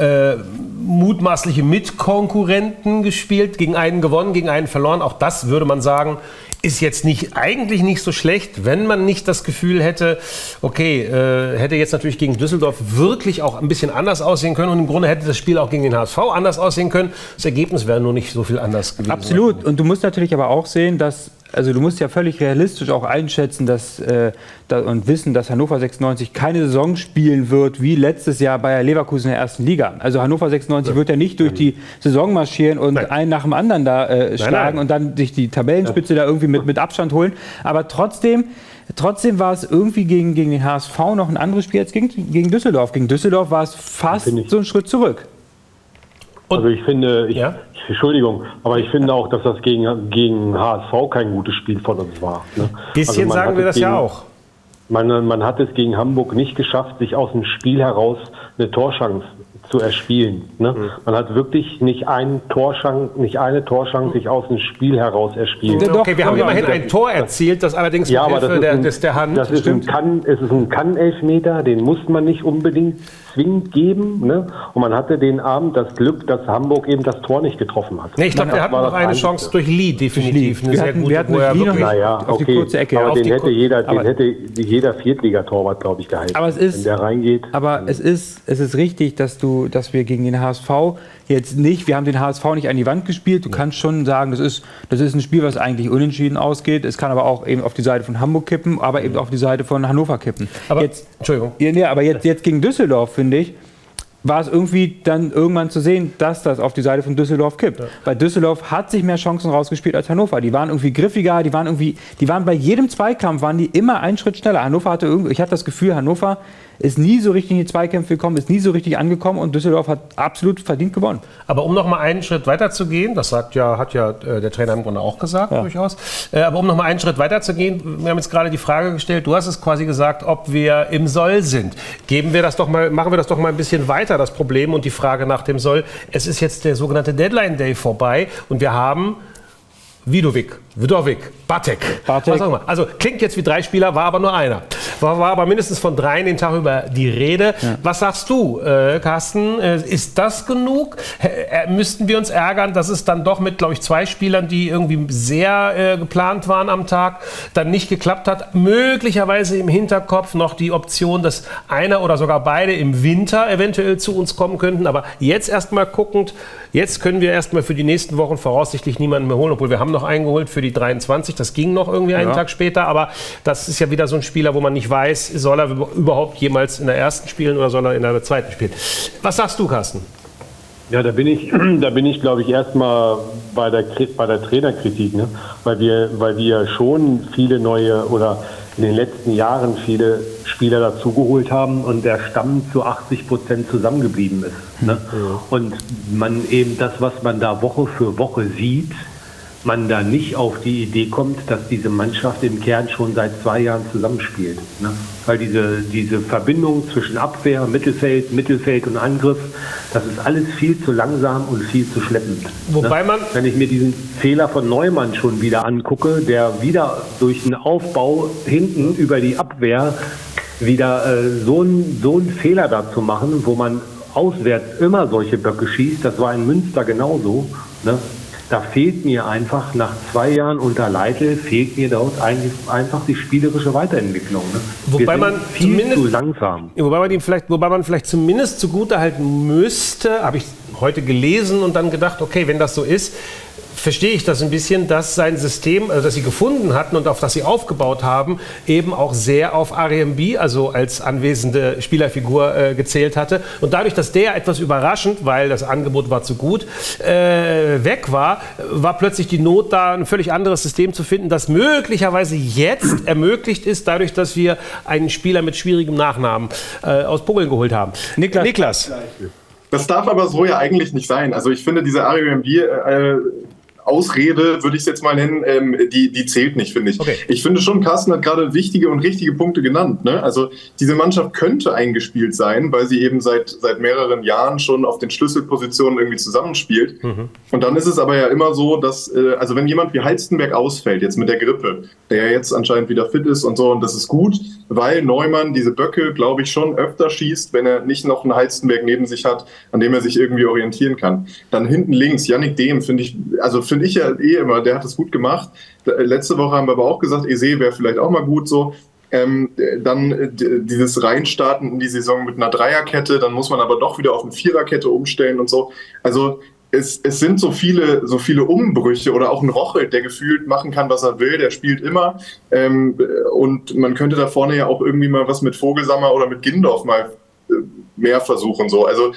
mutmaßliche Mitkonkurrenten gespielt, gegen einen gewonnen, gegen einen verloren. Auch das würde man sagen, ist jetzt eigentlich nicht so schlecht, wenn man nicht das Gefühl hätte, okay, hätte jetzt natürlich gegen Düsseldorf wirklich auch ein bisschen anders aussehen können und im Grunde hätte das Spiel auch gegen den HSV anders aussehen können. Das Ergebnis wäre nur nicht so viel anders gewesen. Absolut. Und du musst natürlich aber auch sehen, du musst ja völlig realistisch auch einschätzen und wissen, dass Hannover 96 keine Saison spielen wird wie letztes Jahr Bayer Leverkusen in der ersten Liga. Also Hannover 96 wird ja nicht durch die Saison marschieren und einen nach dem anderen da schlagen und dann sich die Tabellenspitze da irgendwie mit Abstand holen. Aber trotzdem war es irgendwie gegen den HSV noch ein anderes Spiel als gegen Düsseldorf. Gegen Düsseldorf war es fast so ein Schritt zurück. Also ich finde, Entschuldigung, aber ich finde auch, dass das gegen HSV kein gutes Spiel von uns war. Ne? Bisschen also sagen wir das ja auch. Man hat es gegen Hamburg nicht geschafft, sich aus dem Spiel heraus eine Torchance zu erspielen. Ne? Man hat wirklich nicht eine Torchance sich aus dem Spiel heraus erspielt. Okay, wir haben immerhin ein Tor erzielt, das allerdings mit Hilfe der Hand. Das ist ein Kann-Elfmeter, den muss man nicht unbedingt zwingend geben. Ne? Und man hatte den Abend das Glück, dass Hamburg eben das Tor nicht getroffen hat. Nee, ich glaube, wir hatten noch eine Chance durch Lee, definitiv. Wir hatten Lee noch auf die kurze Ecke. Aber den hätte jeder Viertligatorwart, glaube ich, gehalten, wenn der reingeht. Aber es ist richtig, dass wir gegen den HSV jetzt nicht, wir haben den HSV nicht an die Wand gespielt. Du kannst schon sagen, das ist ein Spiel, was eigentlich unentschieden ausgeht. Es kann aber auch eben auf die Seite von Hamburg kippen, aber eben auf die Seite von Hannover kippen. Aber Entschuldigung. Aber jetzt gegen Düsseldorf, finde ich, war es irgendwie dann irgendwann zu sehen, dass das auf die Seite von Düsseldorf kippt. Ja. Weil Düsseldorf hat sich mehr Chancen rausgespielt als Hannover. Die waren irgendwie griffiger, die waren bei jedem Zweikampf waren die immer einen Schritt schneller. Ich hatte das Gefühl, Hannover ist nie so richtig in die Zweikämpfe gekommen, ist nie so richtig angekommen und Düsseldorf hat absolut verdient gewonnen. Aber um noch mal einen Schritt weiter zu gehen, das hat ja der Trainer im Grunde auch gesagt, durchaus, aber um noch mal einen Schritt weiter zu gehen, wir haben jetzt gerade die Frage gestellt, du hast es quasi gesagt, ob wir im Soll sind. Machen wir das doch mal ein bisschen weiter, das Problem und die Frage nach dem Soll. Es ist jetzt der sogenannte Deadline Day vorbei und wir haben Vidovic, Batek. Was auch immer. Also klingt jetzt wie 3 Spieler, war aber nur einer. War aber mindestens von 3 den Tag über die Rede. Ja. Was sagst du, Carsten? Ist das genug? Müssten wir uns ärgern, dass es dann doch mit, glaube ich, 2 Spielern, die irgendwie sehr geplant waren am Tag, dann nicht geklappt hat? Möglicherweise im Hinterkopf noch die Option, dass einer oder sogar beide im Winter eventuell zu uns kommen könnten. Aber jetzt erstmal guckend, jetzt können wir erstmal für die nächsten Wochen voraussichtlich niemanden mehr holen, obwohl wir haben noch einen geholt für die 23. Das ging noch irgendwie einen Tag später, aber das ist ja wieder so ein Spieler, wo man nicht weiß, soll er überhaupt jemals in der ersten spielen oder soll er in der zweiten spielen. Was sagst du, Carsten? Ja, da bin ich, glaube ich, erstmal bei der Trainerkritik, ne? Weil wir schon viele neue oder in den letzten Jahren viele Spieler dazugeholt haben und der Stamm zu 80% zusammengeblieben ist. Ne? Ja. Und man eben das, was man da Woche für Woche sieht, man da nicht auf die Idee kommt, dass diese Mannschaft im Kern schon seit 2 Jahren zusammenspielt. Ne? Weil diese Verbindung zwischen Abwehr, Mittelfeld und Angriff, das ist alles viel zu langsam und viel zu schleppend. Wobei man, wenn ich mir diesen Fehler von Neumann schon wieder angucke, der wieder durch einen Aufbau hinten über die Abwehr wieder so einen Fehler da zu machen, wo man auswärts immer solche Böcke schießt, das war in Münster genauso, ne? Da fehlt mir einfach, nach 2 Jahren unter Leitl, fehlt mir dort eigentlich einfach die spielerische Weiterentwicklung. Ne? Wobei man viel zu langsam. Wobei man vielleicht zumindest zugutehalten müsste, habe ich heute gelesen und dann gedacht, okay, wenn das so ist, verstehe ich das ein bisschen, dass sein System, also das sie gefunden hatten und auf das sie aufgebaut haben, eben auch sehr auf RMB, also als anwesende Spielerfigur gezählt hatte. Und dadurch, dass der etwas überraschend, weil das Angebot war zu gut, weg war plötzlich die Not da, ein völlig anderes System zu finden, das möglicherweise jetzt ermöglicht ist, dadurch, dass wir einen Spieler mit schwierigem Nachnamen aus Polen geholt haben. Niklas. Das darf aber so ja eigentlich nicht sein. Also ich finde, diese RMB Ausrede, würde ich es jetzt mal nennen, die zählt nicht, finde ich. Okay. Ich finde schon, Carsten hat gerade wichtige und richtige Punkte genannt. Ne? Also diese Mannschaft könnte eingespielt sein, weil sie eben seit mehreren Jahren schon auf den Schlüsselpositionen irgendwie zusammenspielt. Mhm. Und dann ist es aber ja immer so, dass, also wenn jemand wie Halstenberg ausfällt, jetzt mit der Grippe, der ja jetzt anscheinend wieder fit ist und so, und das ist gut, weil Neumann diese Böcke, glaube ich, schon öfter schießt, wenn er nicht noch einen Halstenberg neben sich hat, an dem er sich irgendwie orientieren kann. Dann hinten links, Yannick Dehm, finde ich ja immer, der hat es gut gemacht. Letzte Woche haben wir aber auch gesagt, Eze wäre vielleicht auch mal gut so. Dann dieses Reinstarten in die Saison mit einer Dreierkette, dann muss man aber doch wieder auf eine Viererkette umstellen und so. Also es sind so viele Umbrüche oder auch ein Rochelt, der gefühlt machen kann, was er will, der spielt immer. Und man könnte da vorne ja auch irgendwie mal was mit Vogelsammer oder mit Gindorf mal mehr versuchen. So. Also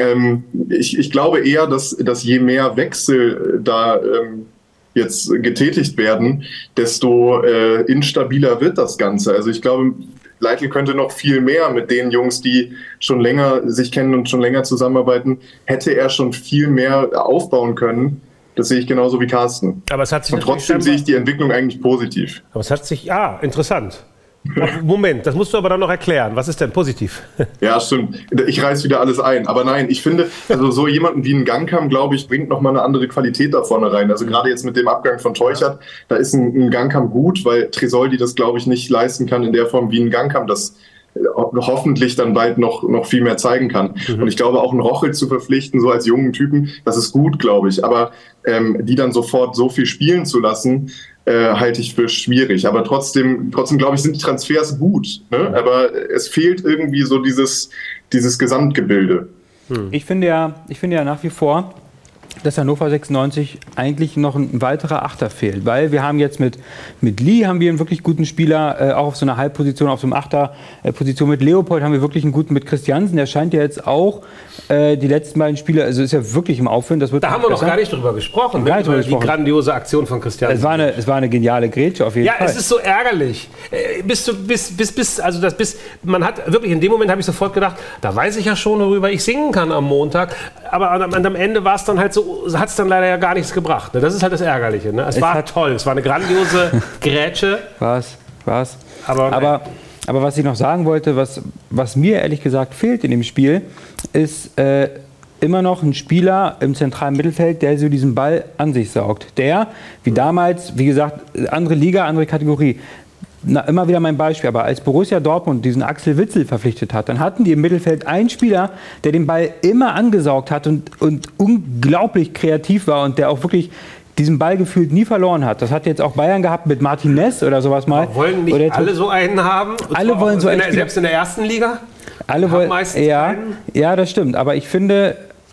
ich glaube eher, dass je mehr Wechsel da jetzt getätigt werden, desto instabiler wird das Ganze. Also ich glaube, Leitl könnte noch viel mehr mit den Jungs, die schon länger sich kennen und schon länger zusammenarbeiten, hätte er schon viel mehr aufbauen können. Das sehe ich genauso wie Carsten. Aber es hat sich und trotzdem sehe ich die Entwicklung eigentlich positiv. Aber es hat sich, interessant. Moment, das musst du aber dann noch erklären. Was ist denn positiv? Ja, stimmt. Ich reiß wieder alles ein. Aber nein, ich finde, also so jemanden wie ein Gangkamp, glaube ich, bringt nochmal eine andere Qualität da vorne rein. Also gerade jetzt mit dem Abgang von Teuchert, da ist ein Gangkamp gut, weil Tresoldi das, glaube ich, nicht leisten kann in der Form, wie ein Gangkamp das hoffentlich dann bald noch viel mehr zeigen kann. Mhm. Und ich glaube, auch einen Rochel zu verpflichten, so als jungen Typen, das ist gut, glaube ich. Aber die dann sofort so viel spielen zu lassen, halte ich für schwierig. Aber trotzdem glaube ich, sind die Transfers gut. Ne? Aber es fehlt irgendwie so dieses Gesamtgebilde. Ich finde ja nach wie vor, dass Hannover 96 eigentlich noch ein weiterer Achter fehlt. Weil wir haben jetzt mit Lee haben wir einen wirklich guten Spieler, auch auf so einer Halbposition, auf so einem Achterposition. Mit Leopold haben wir wirklich einen guten, mit Christiansen, der scheint ja jetzt auch die letzten beiden Spiele, also ist ja wirklich im Aufwind. Das wird da haben wir noch gar nicht drüber gesprochen, ne? Über die grandiose Aktion von Christiansen. Es war eine geniale Grätsche auf jeden Fall. Ja, es ist so ärgerlich. Man hat wirklich, in dem Moment habe ich sofort gedacht, da weiß ich ja schon, worüber ich singen kann am Montag. Aber am Ende war es dann halt so, hat es dann leider ja gar nichts gebracht. Ne? Das ist halt das Ärgerliche. Ne? Es war toll, es war eine grandiose Grätsche. War's. Aber was ich noch sagen wollte, was mir ehrlich gesagt fehlt in dem Spiel, ist immer noch ein Spieler im zentralen Mittelfeld, der so diesen Ball an sich saugt. Der, wie damals, wie gesagt, andere Liga, andere Kategorie. Immer wieder mein Beispiel, aber als Borussia Dortmund diesen Axel Witsel verpflichtet hat, dann hatten die im Mittelfeld einen Spieler, der den Ball immer angesaugt hat und unglaublich kreativ war und der auch wirklich diesen Ball gefühlt nie verloren hat. Das hat jetzt auch Bayern gehabt mit Martinez oder sowas mal. Aber wollen nicht alle so einen haben? Alle wollen so einen Spieler. Selbst in der ersten Liga? Alle wollen, ja, das stimmt. Aber ich finde,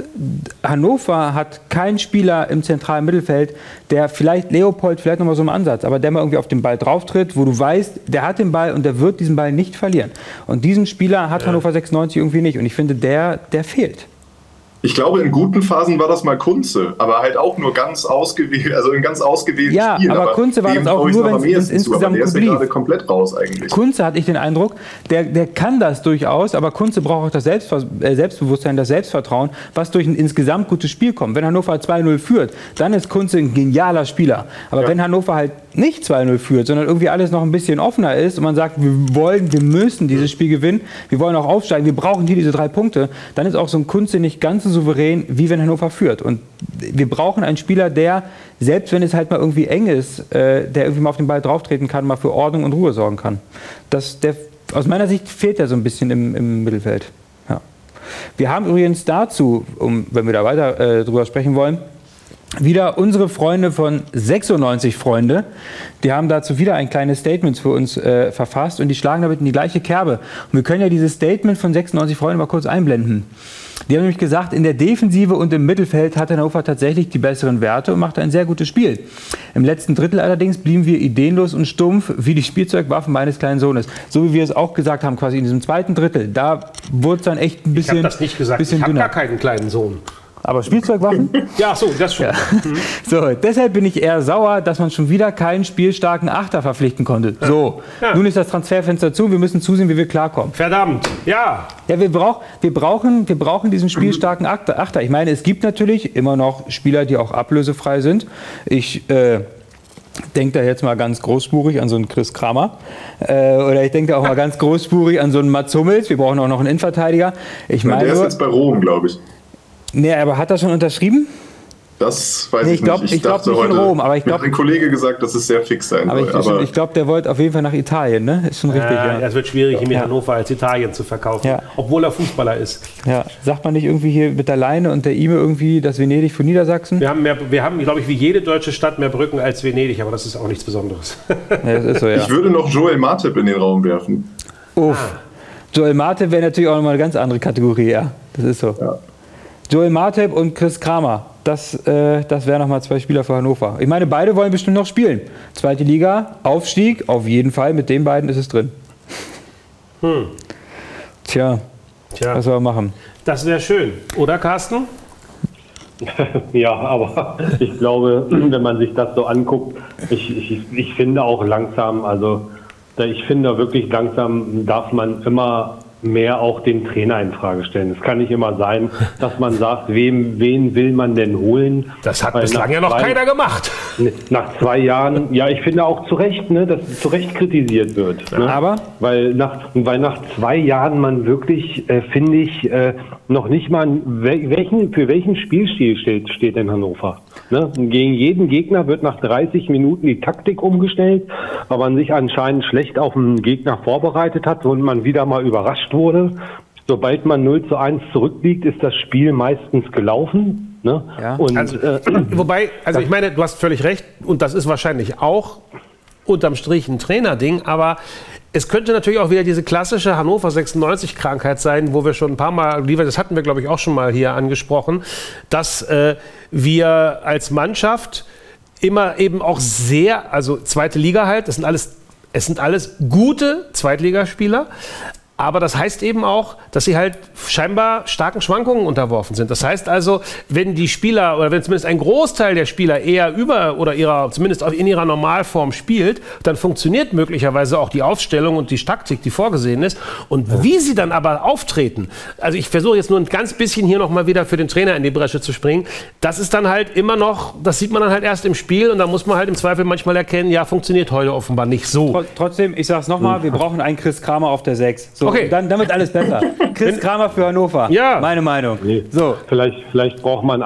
Hannover hat keinen Spieler im zentralen Mittelfeld, der vielleicht Leopold, vielleicht nochmal so im Ansatz, aber der mal irgendwie auf den Ball drauf tritt, wo du weißt, der hat den Ball und der wird diesen Ball nicht verlieren. Und diesen Spieler hat Hannover 96 irgendwie nicht. Und ich finde, der fehlt. Ich glaube, in guten Phasen war das mal Kunze, aber halt auch nur ganz ausgewählt, also in ganz ausgewählten Spielen. Aber Kunze war das auch nur, wenn es insgesamt gut lief. Der ist ja gerade komplett raus eigentlich. Kunze hatte ich den Eindruck, der kann das durchaus, aber Kunze braucht auch das Selbstbewusstsein, das Selbstvertrauen, was durch ein insgesamt gutes Spiel kommt. Wenn Hannover 2-0 führt, dann ist Kunze ein genialer Spieler. Aber wenn Hannover halt nicht 2-0 führt, sondern irgendwie alles noch ein bisschen offener ist und man sagt, wir müssen dieses Spiel gewinnen, wir wollen auch aufsteigen, wir brauchen hier diese 3 Punkte, dann ist auch so ein Kunze nicht ganz so souverän, wie wenn Hannover führt. Und wir brauchen einen Spieler, der, selbst wenn es halt mal irgendwie eng ist, der irgendwie mal auf den Ball drauftreten kann, mal für Ordnung und Ruhe sorgen kann. Aus meiner Sicht fehlt er so ein bisschen im Mittelfeld. Ja. Wir haben übrigens dazu, wenn wir da weiter drüber sprechen wollen, wieder unsere Freunde von 96 Freunde, die haben dazu wieder ein kleines Statement für uns verfasst und die schlagen damit in die gleiche Kerbe. Und wir können ja dieses Statement von 96 Freunde mal kurz einblenden. Die haben nämlich gesagt, in der Defensive und im Mittelfeld hat Hannover tatsächlich die besseren Werte und macht ein sehr gutes Spiel. Im letzten Drittel allerdings blieben wir ideenlos und stumpf wie die Spielzeugwaffen meines kleinen Sohnes. So wie wir es auch gesagt haben, quasi in diesem zweiten Drittel. Da wurde es dann echt ein bisschen dünner. Ich habe das nicht gesagt, ich habe gar keinen kleinen Sohn. Aber Spielzeugwaffen? Ja, so, das schon. Ja. So, deshalb bin ich eher sauer, dass man schon wieder keinen spielstarken Achter verpflichten konnte. So, nun ist das Transferfenster zu, wir müssen zusehen, wie wir klarkommen. Verdammt, ja. Ja, wir brauchen diesen spielstarken Achter. Ich meine, es gibt natürlich immer noch Spieler, die auch ablösefrei sind. Ich denke da jetzt mal ganz großspurig an so einen Chris Kramer. Oder ich denke da auch mal ganz großspurig an so einen Mats Hummels. Wir brauchen auch noch einen Innenverteidiger. Der ist jetzt bei Rom, glaube ich. Nee, aber hat er schon unterschrieben? Das weiß ich nicht. Ich glaube nicht in Rom, aber ich glaube. Mir hat ein Kollege gesagt, dass es sehr fix sein soll. Aber ich glaube, der wollte auf jeden Fall nach Italien, ne? Ist schon richtig, ja. Es wird schwierig, ihn in Hannover als Italien zu verkaufen, obwohl er Fußballer ist. Ja, sagt man nicht irgendwie hier mit der Leine und der Ime irgendwie das Venedig von Niedersachsen? Wir haben, glaube ich, wie jede deutsche Stadt mehr Brücken als Venedig, aber das ist auch nichts Besonderes. Ja, das ist so, ja. Ich würde noch Joel Matip in den Raum werfen. Joel Matip wäre natürlich auch nochmal eine ganz andere Kategorie, ja. Das ist so. Ja. Joel Matip und Chris Kramer, das wären nochmal 2 Spieler für Hannover. Ich meine, beide wollen bestimmt noch spielen. Zweite Liga, Aufstieg, auf jeden Fall, mit den beiden ist es drin. Tja, was soll man machen? Das wäre schön, oder Carsten? Ja, aber ich glaube, wenn man sich das so anguckt, ich finde auch langsam, ich finde wirklich langsam darf man immer mehr auch den Trainer in Frage stellen. Es kann nicht immer sein, dass man sagt, wen will man denn holen? Das hat bislang ja noch keiner gemacht. Nach 2 Jahren, ja, ich finde auch zu Recht, ne, dass zu Recht kritisiert wird. Ne? Aber? Weil nach 2 Jahren man wirklich, finde ich, noch nicht mal, für welchen Spielstil steht in Hannover. Ne? Gegen jeden Gegner wird nach 30 Minuten die Taktik umgestellt, weil man sich anscheinend schlecht auf den Gegner vorbereitet hat und man wieder mal überrascht wurde. Sobald man 0:1 zurückliegt, ist das Spiel meistens gelaufen. Ne? Ja. Und, wobei, ich meine, du hast völlig recht und das ist wahrscheinlich auch unterm Strich ein Trainerding, aber es könnte natürlich auch wieder diese klassische Hannover 96-Krankheit sein, wo wir schon ein paar Mal, das hatten wir, glaube ich, auch schon mal hier angesprochen, dass wir als Mannschaft immer eben auch sehr, also zweite Liga halt, es sind alles gute Zweitligaspieler, aber das heißt eben auch, dass sie halt scheinbar starken Schwankungen unterworfen sind. Das heißt also, wenn die Spieler oder wenn zumindest ein Großteil der Spieler eher zumindest in ihrer Normalform spielt, dann funktioniert möglicherweise auch die Aufstellung und die Taktik, die vorgesehen ist. Und wie sie dann aber auftreten, also ich versuche jetzt nur ein ganz bisschen hier nochmal wieder für den Trainer in die Bresche zu springen, das ist dann halt immer noch, das sieht man dann halt erst im Spiel und da muss man halt im Zweifel manchmal erkennen, ja, funktioniert heute offenbar nicht so. Trotzdem, ich sag's nochmal, wir brauchen einen Chris Kramer auf der 6. So, okay. Dann wird alles besser. Chris Kramer für Hannover. Ja. Meine Meinung. Nee. So. Vielleicht braucht man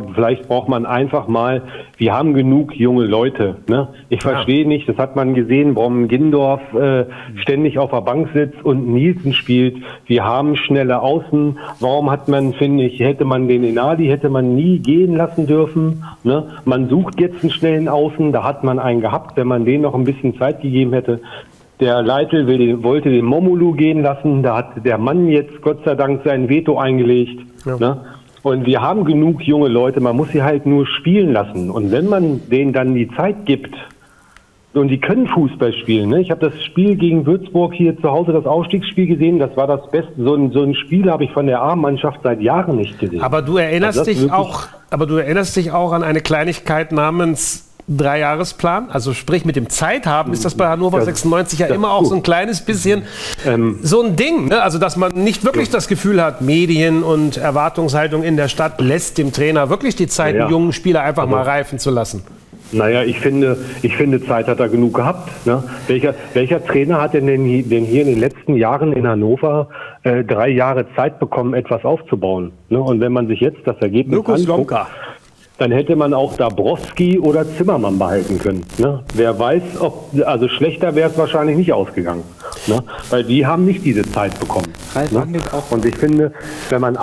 einfach mal, wir haben genug junge Leute. Ne? Ich verstehe nicht, das hat man gesehen, warum Gindorf ständig auf der Bank sitzt und Nielsen spielt. Wir haben schnelle Außen. Warum hätte man den Enadi nie gehen lassen dürfen. Ne? Man sucht jetzt einen schnellen Außen, da hat man einen gehabt, wenn man denen noch ein bisschen Zeit gegeben hätte. Der Leitl wollte den Momolu gehen lassen, da hat der Mann jetzt Gott sei Dank sein Veto eingelegt. Ja. Ne? Und wir haben genug junge Leute, man muss sie halt nur spielen lassen. Und wenn man denen dann die Zeit gibt, und die können Fußball spielen. Ne? Ich habe das Spiel gegen Würzburg hier zu Hause, das Aufstiegsspiel gesehen, das war das Beste. So ein Spiel habe ich von der A-Mannschaft seit Jahren nicht gesehen. Aber du erinnerst dich auch an eine Kleinigkeit namens 3-Jahresplan, also sprich mit dem Zeithaben ist das bei Hannover 96 ja immer auch so ein kleines bisschen so ein Ding, ne? Also dass man nicht wirklich das Gefühl hat, Medien und Erwartungshaltung in der Stadt lässt dem Trainer wirklich die Zeit, einen jungen Spieler einfach mal reifen zu lassen. Naja, ich finde, Zeit hat er genug gehabt. Ne? Welcher Trainer hat denn hier in den letzten Jahren in Hannover 3 Jahre Zeit bekommen, etwas aufzubauen? Ne? Und wenn man sich jetzt das Ergebnis anguckt, dann hätte man auch Dabrowski oder Zimmermann behalten können. Ne? Wer weiß, also schlechter wäre es wahrscheinlich nicht ausgegangen. Ne? Weil die haben nicht diese Zeit bekommen. Ne? Und ich finde, wenn man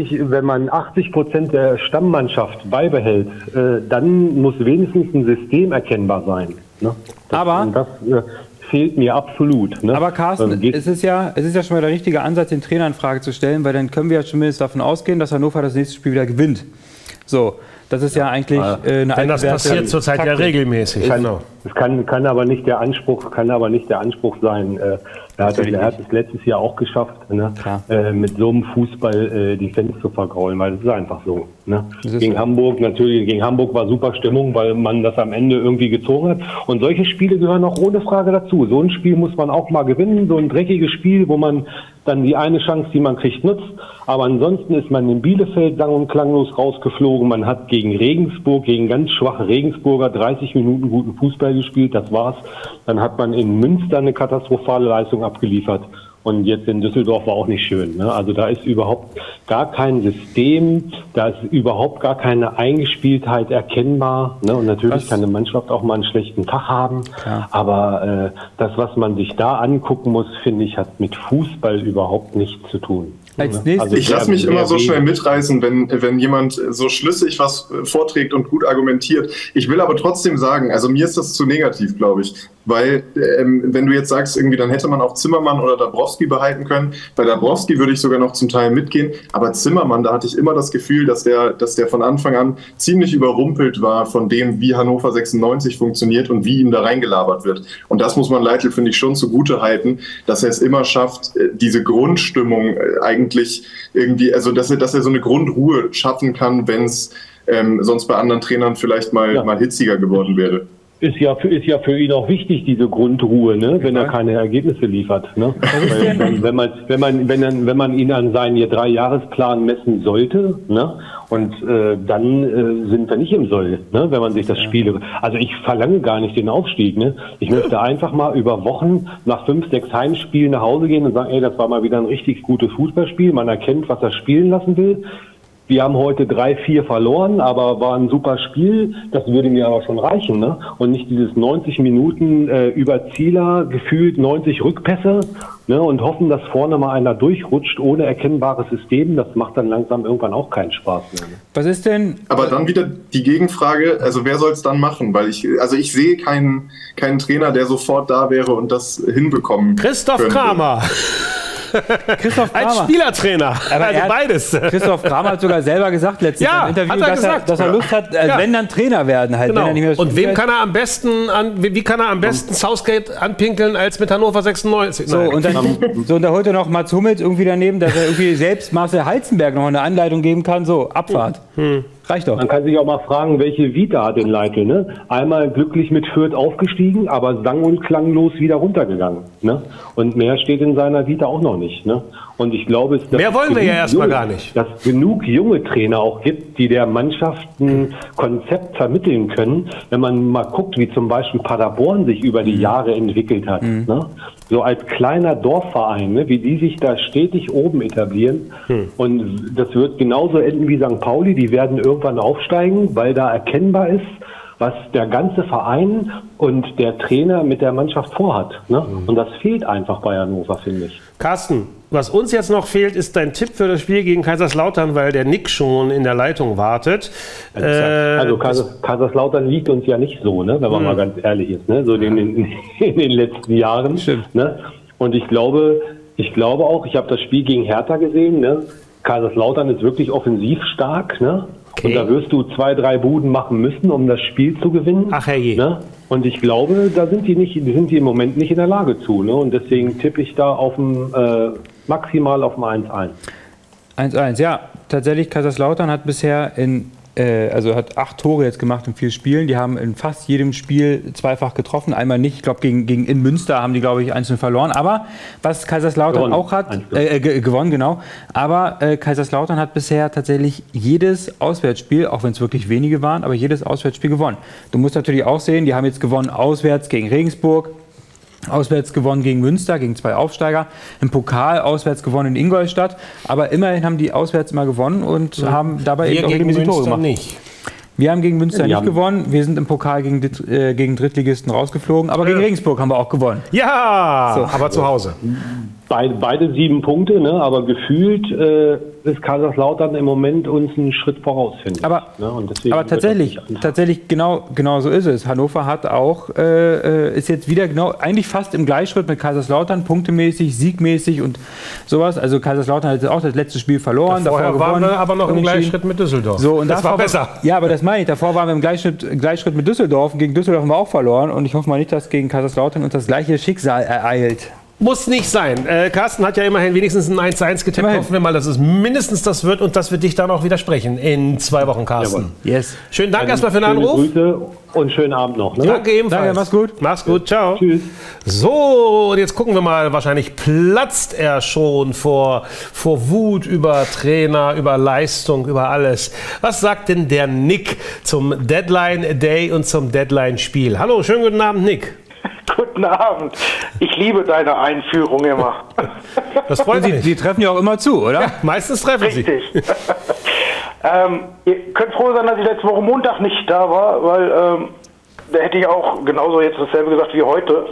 80% der Stammmannschaft beibehält, dann muss wenigstens ein System erkennbar sein. Ne? Das fehlt mir absolut. Ne? Aber Carsten, es ist ja schon mal der richtige Ansatz, den Trainer in Frage zu stellen, weil dann können wir ja zumindest davon ausgehen, dass Hannover das nächste Spiel wieder gewinnt. So. Das ist ja eigentlich eine Denn das passiert zurzeit ja regelmäßig. Es kann aber nicht der Anspruch sein. Er hat es letztes Jahr auch geschafft, ne? Mit so einem Fußball die Fans zu vergraulen, weil das ist einfach so. Ne? Gegen Hamburg war super Stimmung, weil man das am Ende irgendwie gezogen hat. Und solche Spiele gehören auch ohne Frage dazu. So ein Spiel muss man auch mal gewinnen, so ein dreckiges Spiel, wo man dann die eine Chance, die man kriegt, nutzt. Aber ansonsten ist man in Bielefeld sang- und klanglos rausgeflogen. Man hat gegen ganz schwache Regensburger 30 Minuten guten Fußball gespielt, das war's. Dann hat man in Münster eine katastrophale Leistung abgeliefert. Und jetzt in Düsseldorf war auch nicht schön. Ne? Also da ist überhaupt gar kein System, da ist überhaupt gar keine Eingespieltheit erkennbar. Ne? Und natürlich kann eine Mannschaft auch mal einen schlechten Tag haben. Ja. Aber das, was man sich da angucken muss, finde ich, hat mit Fußball überhaupt nichts zu tun. Also ich lasse mich immer so schnell mitreißen, wenn jemand so schlüssig was vorträgt und gut argumentiert. Ich will aber trotzdem sagen, also mir ist das zu negativ, glaube ich. Weil, wenn du jetzt sagst, irgendwie, dann hätte man auch Zimmermann oder Dabrowski behalten können. Bei Dabrowski würde ich sogar noch zum Teil mitgehen. Aber Zimmermann, da hatte ich immer das Gefühl, dass der von Anfang an ziemlich überrumpelt war von dem, wie Hannover 96 funktioniert und wie ihm da reingelabert wird. Und das muss man Leitl, finde ich, schon zugute halten, dass er es immer schafft, diese Grundstimmung eigentlich irgendwie, also dass er so eine Grundruhe schaffen kann, wenn es sonst bei anderen Trainern vielleicht mal hitziger geworden wäre. Ist ja für ihn auch wichtig, diese Grundruhe, ne? Wenn er keine Ergebnisse liefert. Ne? Wenn man ihn an seinen 3-Jahresplan messen sollte, ne? Und dann sind wir nicht im Soll, ne? Wenn man sich das Spiel... Also ich verlange gar nicht den Aufstieg. Ne? Ich möchte einfach mal über Wochen nach 5, 6 Heimspielen nach Hause gehen und sagen, ey, das war mal wieder ein richtig gutes Fußballspiel. Man erkennt, was er spielen lassen will. wir haben heute 3-4 verloren, aber war ein super Spiel. Das würde mir aber schon reichen, ne? Und nicht dieses 90 Minuten über Zieler, gefühlt 90 Rückpässe, ne? Und hoffen, dass vorne mal einer durchrutscht ohne erkennbares System. Das macht dann langsam irgendwann auch keinen Spaß mehr. Ne? Was ist denn? Aber dann wieder die Gegenfrage, also wer soll es dann machen? Weil ich sehe keinen Trainer, der sofort da wäre und das hinbekommen Christoph könnte. Kramer. Christoph Kramer. Als Spielertrainer. Aber also beides. Christoph Kramer hat sogar selber gesagt letztens im Interview, dass er Lust hat, wenn dann Trainer werden halt. Genau. Wenn er nicht mehr und wem kann er am besten wie kann er am besten Southgate anpinkeln als mit Hannover 96? So, und da holt er noch Mats Hummels irgendwie daneben, dass er irgendwie selbst Marcel Heizenberg noch eine Anleitung geben kann. So, Abfahrt. Reicht doch. Man kann sich auch mal fragen, welche Vita hat denn Leitl, ne? Einmal glücklich mit Fürth aufgestiegen, aber sang- und klanglos wieder runtergegangen, ne? Und mehr steht in seiner Vita auch noch nicht, ne? Und ich glaube, mehr wollen wir ja erstmal gar nicht. Dass es genug junge Trainer auch gibt, die der Mannschaft ein Konzept vermitteln können. Wenn man mal guckt, wie zum Beispiel Paderborn sich über die Jahre entwickelt hat, ne? So als kleiner Dorfverein, ne? Wie die sich da stetig oben etablieren. Und das wird genauso enden wie St. Pauli. Die werden irgendwann aufsteigen, weil da erkennbar ist, was der ganze Verein und der Trainer mit der Mannschaft vorhat. Ne? Und das fehlt einfach bei Hannover, finde ich. Carsten, was uns jetzt noch fehlt, ist dein Tipp für das Spiel gegen Kaiserslautern, weil der Nick schon in der Leitung wartet. Also Kaiserslautern liegt uns ja nicht so, ne? Wenn man mal ganz ehrlich ist, ne? So in den letzten Jahren. Ne? Und ich glaube auch, ich habe das Spiel gegen Hertha gesehen, ne? Kaiserslautern ist wirklich offensiv stark, ne? Okay. Und da wirst du 2-3 Buden machen müssen, um das Spiel zu gewinnen. Ach herrje. Ne? Und ich glaube, da sind die im Moment nicht in der Lage zu. Ne? Und deswegen tippe ich da auf maximal auf ein 1-1. 1-1, ja. Tatsächlich, Kaiserslautern hat bisher hat 8 Tore jetzt gemacht in 4 Spielen. Die haben in fast jedem Spiel zweifach getroffen. Einmal nicht, ich glaube gegen in Münster haben die, glaube ich, 1-0 verloren. Aber was Kaiserslautern auch hat, gewonnen, genau. Aber Kaiserslautern hat bisher tatsächlich jedes Auswärtsspiel, auch wenn es wirklich wenige waren, aber jedes Auswärtsspiel gewonnen. Du musst natürlich auch sehen, die haben jetzt gewonnen auswärts gegen Regensburg, auswärts gewonnen gegen Münster, gegen 2 Aufsteiger, im Pokal auswärts gewonnen in Ingolstadt, aber immerhin haben die auswärts immer gewonnen und haben dabei eben auch regelmäßig Tore gemacht. Nicht. Wir haben gegen Münster nicht gewonnen, wir sind im Pokal gegen Drittligisten rausgeflogen, aber gegen Regensburg haben wir auch gewonnen. Ja, so. Aber zu Hause. Beide 7 Punkte, ne? Aber gefühlt ist Kaiserslautern im Moment uns einen Schritt voraus, finde ich. Aber tatsächlich genau so ist es. Hannover hat auch, ist jetzt wieder eigentlich fast im Gleichschritt mit Kaiserslautern, punktemäßig, siegmäßig und sowas. Also Kaiserslautern hat auch das letzte Spiel verloren. Vorher waren wir aber noch im Gleichschritt mit Düsseldorf. So, und das war besser. Ja, aber das meine ich. Davor waren wir im Gleichschritt mit Düsseldorf. Gegen Düsseldorf haben wir auch verloren. Und ich hoffe mal nicht, dass gegen Kaiserslautern uns das gleiche Schicksal ereilt. Muss nicht sein. Carsten hat ja immerhin wenigstens ein 1-1 getippt. Hoffen wir mal, dass es mindestens das wird und dass wir dich dann auch widersprechen in 2 Wochen, Carsten. Yes. Schönen Dank erstmal für den Anruf. Grüße und schönen Abend noch. Ne? Danke ebenfalls. Danke, mach's gut. Mach's gut, ciao. Tschüss. So, und jetzt gucken wir mal, wahrscheinlich platzt er schon vor Wut über Trainer, über Leistung, über alles. Was sagt denn der Nick zum Deadline Day und zum Deadline Spiel? Hallo, schönen guten Abend, Nick. Guten Abend. Ich liebe deine Einführung immer. Das freut mich. Sie treffen ja auch immer zu, oder? Ja, meistens treffen Sie. Richtig. Ihr könnt froh sein, dass ich letzte Woche Montag nicht da war, weil da hätte ich auch genauso jetzt dasselbe gesagt wie heute.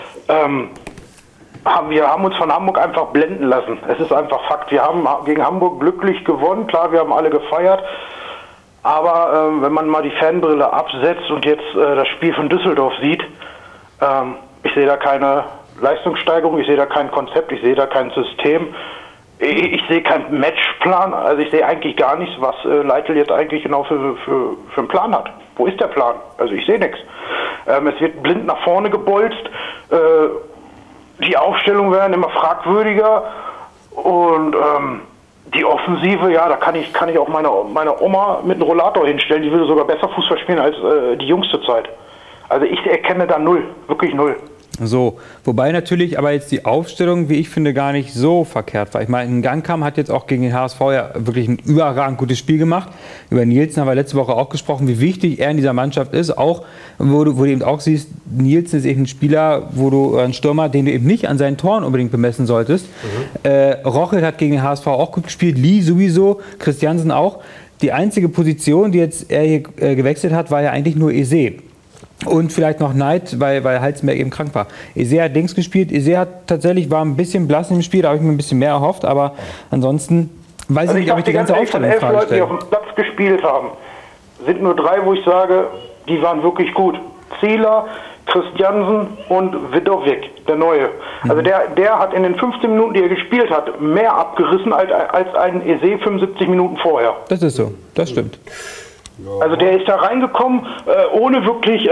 Wir haben uns von Hamburg einfach blenden lassen. Es ist einfach Fakt. Wir haben gegen Hamburg glücklich gewonnen. Klar, wir haben alle gefeiert. Aber wenn man mal die Fanbrille absetzt und jetzt das Spiel von Düsseldorf sieht, ich sehe da keine Leistungssteigerung, ich sehe da kein Konzept, ich sehe da kein System, ich sehe keinen Matchplan, also ich sehe eigentlich gar nichts, was Leitl jetzt eigentlich genau für einen Plan hat. Wo ist der Plan? Also ich sehe nichts. Es wird blind nach vorne gebolzt, die Aufstellungen werden immer fragwürdiger und die Offensive, ja, da kann ich auch meine Oma mit einem Rollator hinstellen, die würde sogar besser Fußball spielen als die Jungs zur Zeit. Also ich erkenne da 0, wirklich 0. So, wobei natürlich aber jetzt die Aufstellung, wie ich finde, gar nicht so verkehrt war. Ich meine, Ngannou hat jetzt auch gegen den HSV ja wirklich ein überragend gutes Spiel gemacht. Über Nielsen haben wir letzte Woche auch gesprochen, wie wichtig er in dieser Mannschaft ist. Auch, wo du eben auch siehst, Nielsen ist eben ein Spieler, ein Stürmer, den du eben nicht an seinen Toren unbedingt bemessen solltest. Rochel hat gegen den HSV auch gut gespielt, Lee sowieso, Christiansen auch. Die einzige Position, die jetzt er hier gewechselt hat, war ja eigentlich nur Eze. Und vielleicht noch Neid, weil Halzenberg eben krank war. Eze hat links gespielt. Eze war ein bisschen blass im Spiel, da habe ich mir ein bisschen mehr erhofft. Aber ansonsten weiß ich nicht, ob ich die ganze Aufstellung in Frage stelle. Die auf dem Platz gespielt haben, sind nur 3, wo ich sage, die waren wirklich gut. Zieler, Christiansen und Vidovic, der Neue. Also der hat in den 15 Minuten, die er gespielt hat, mehr abgerissen als ein Eze 75 Minuten vorher. Das ist so, das stimmt. Also der ist da reingekommen, ohne wirklich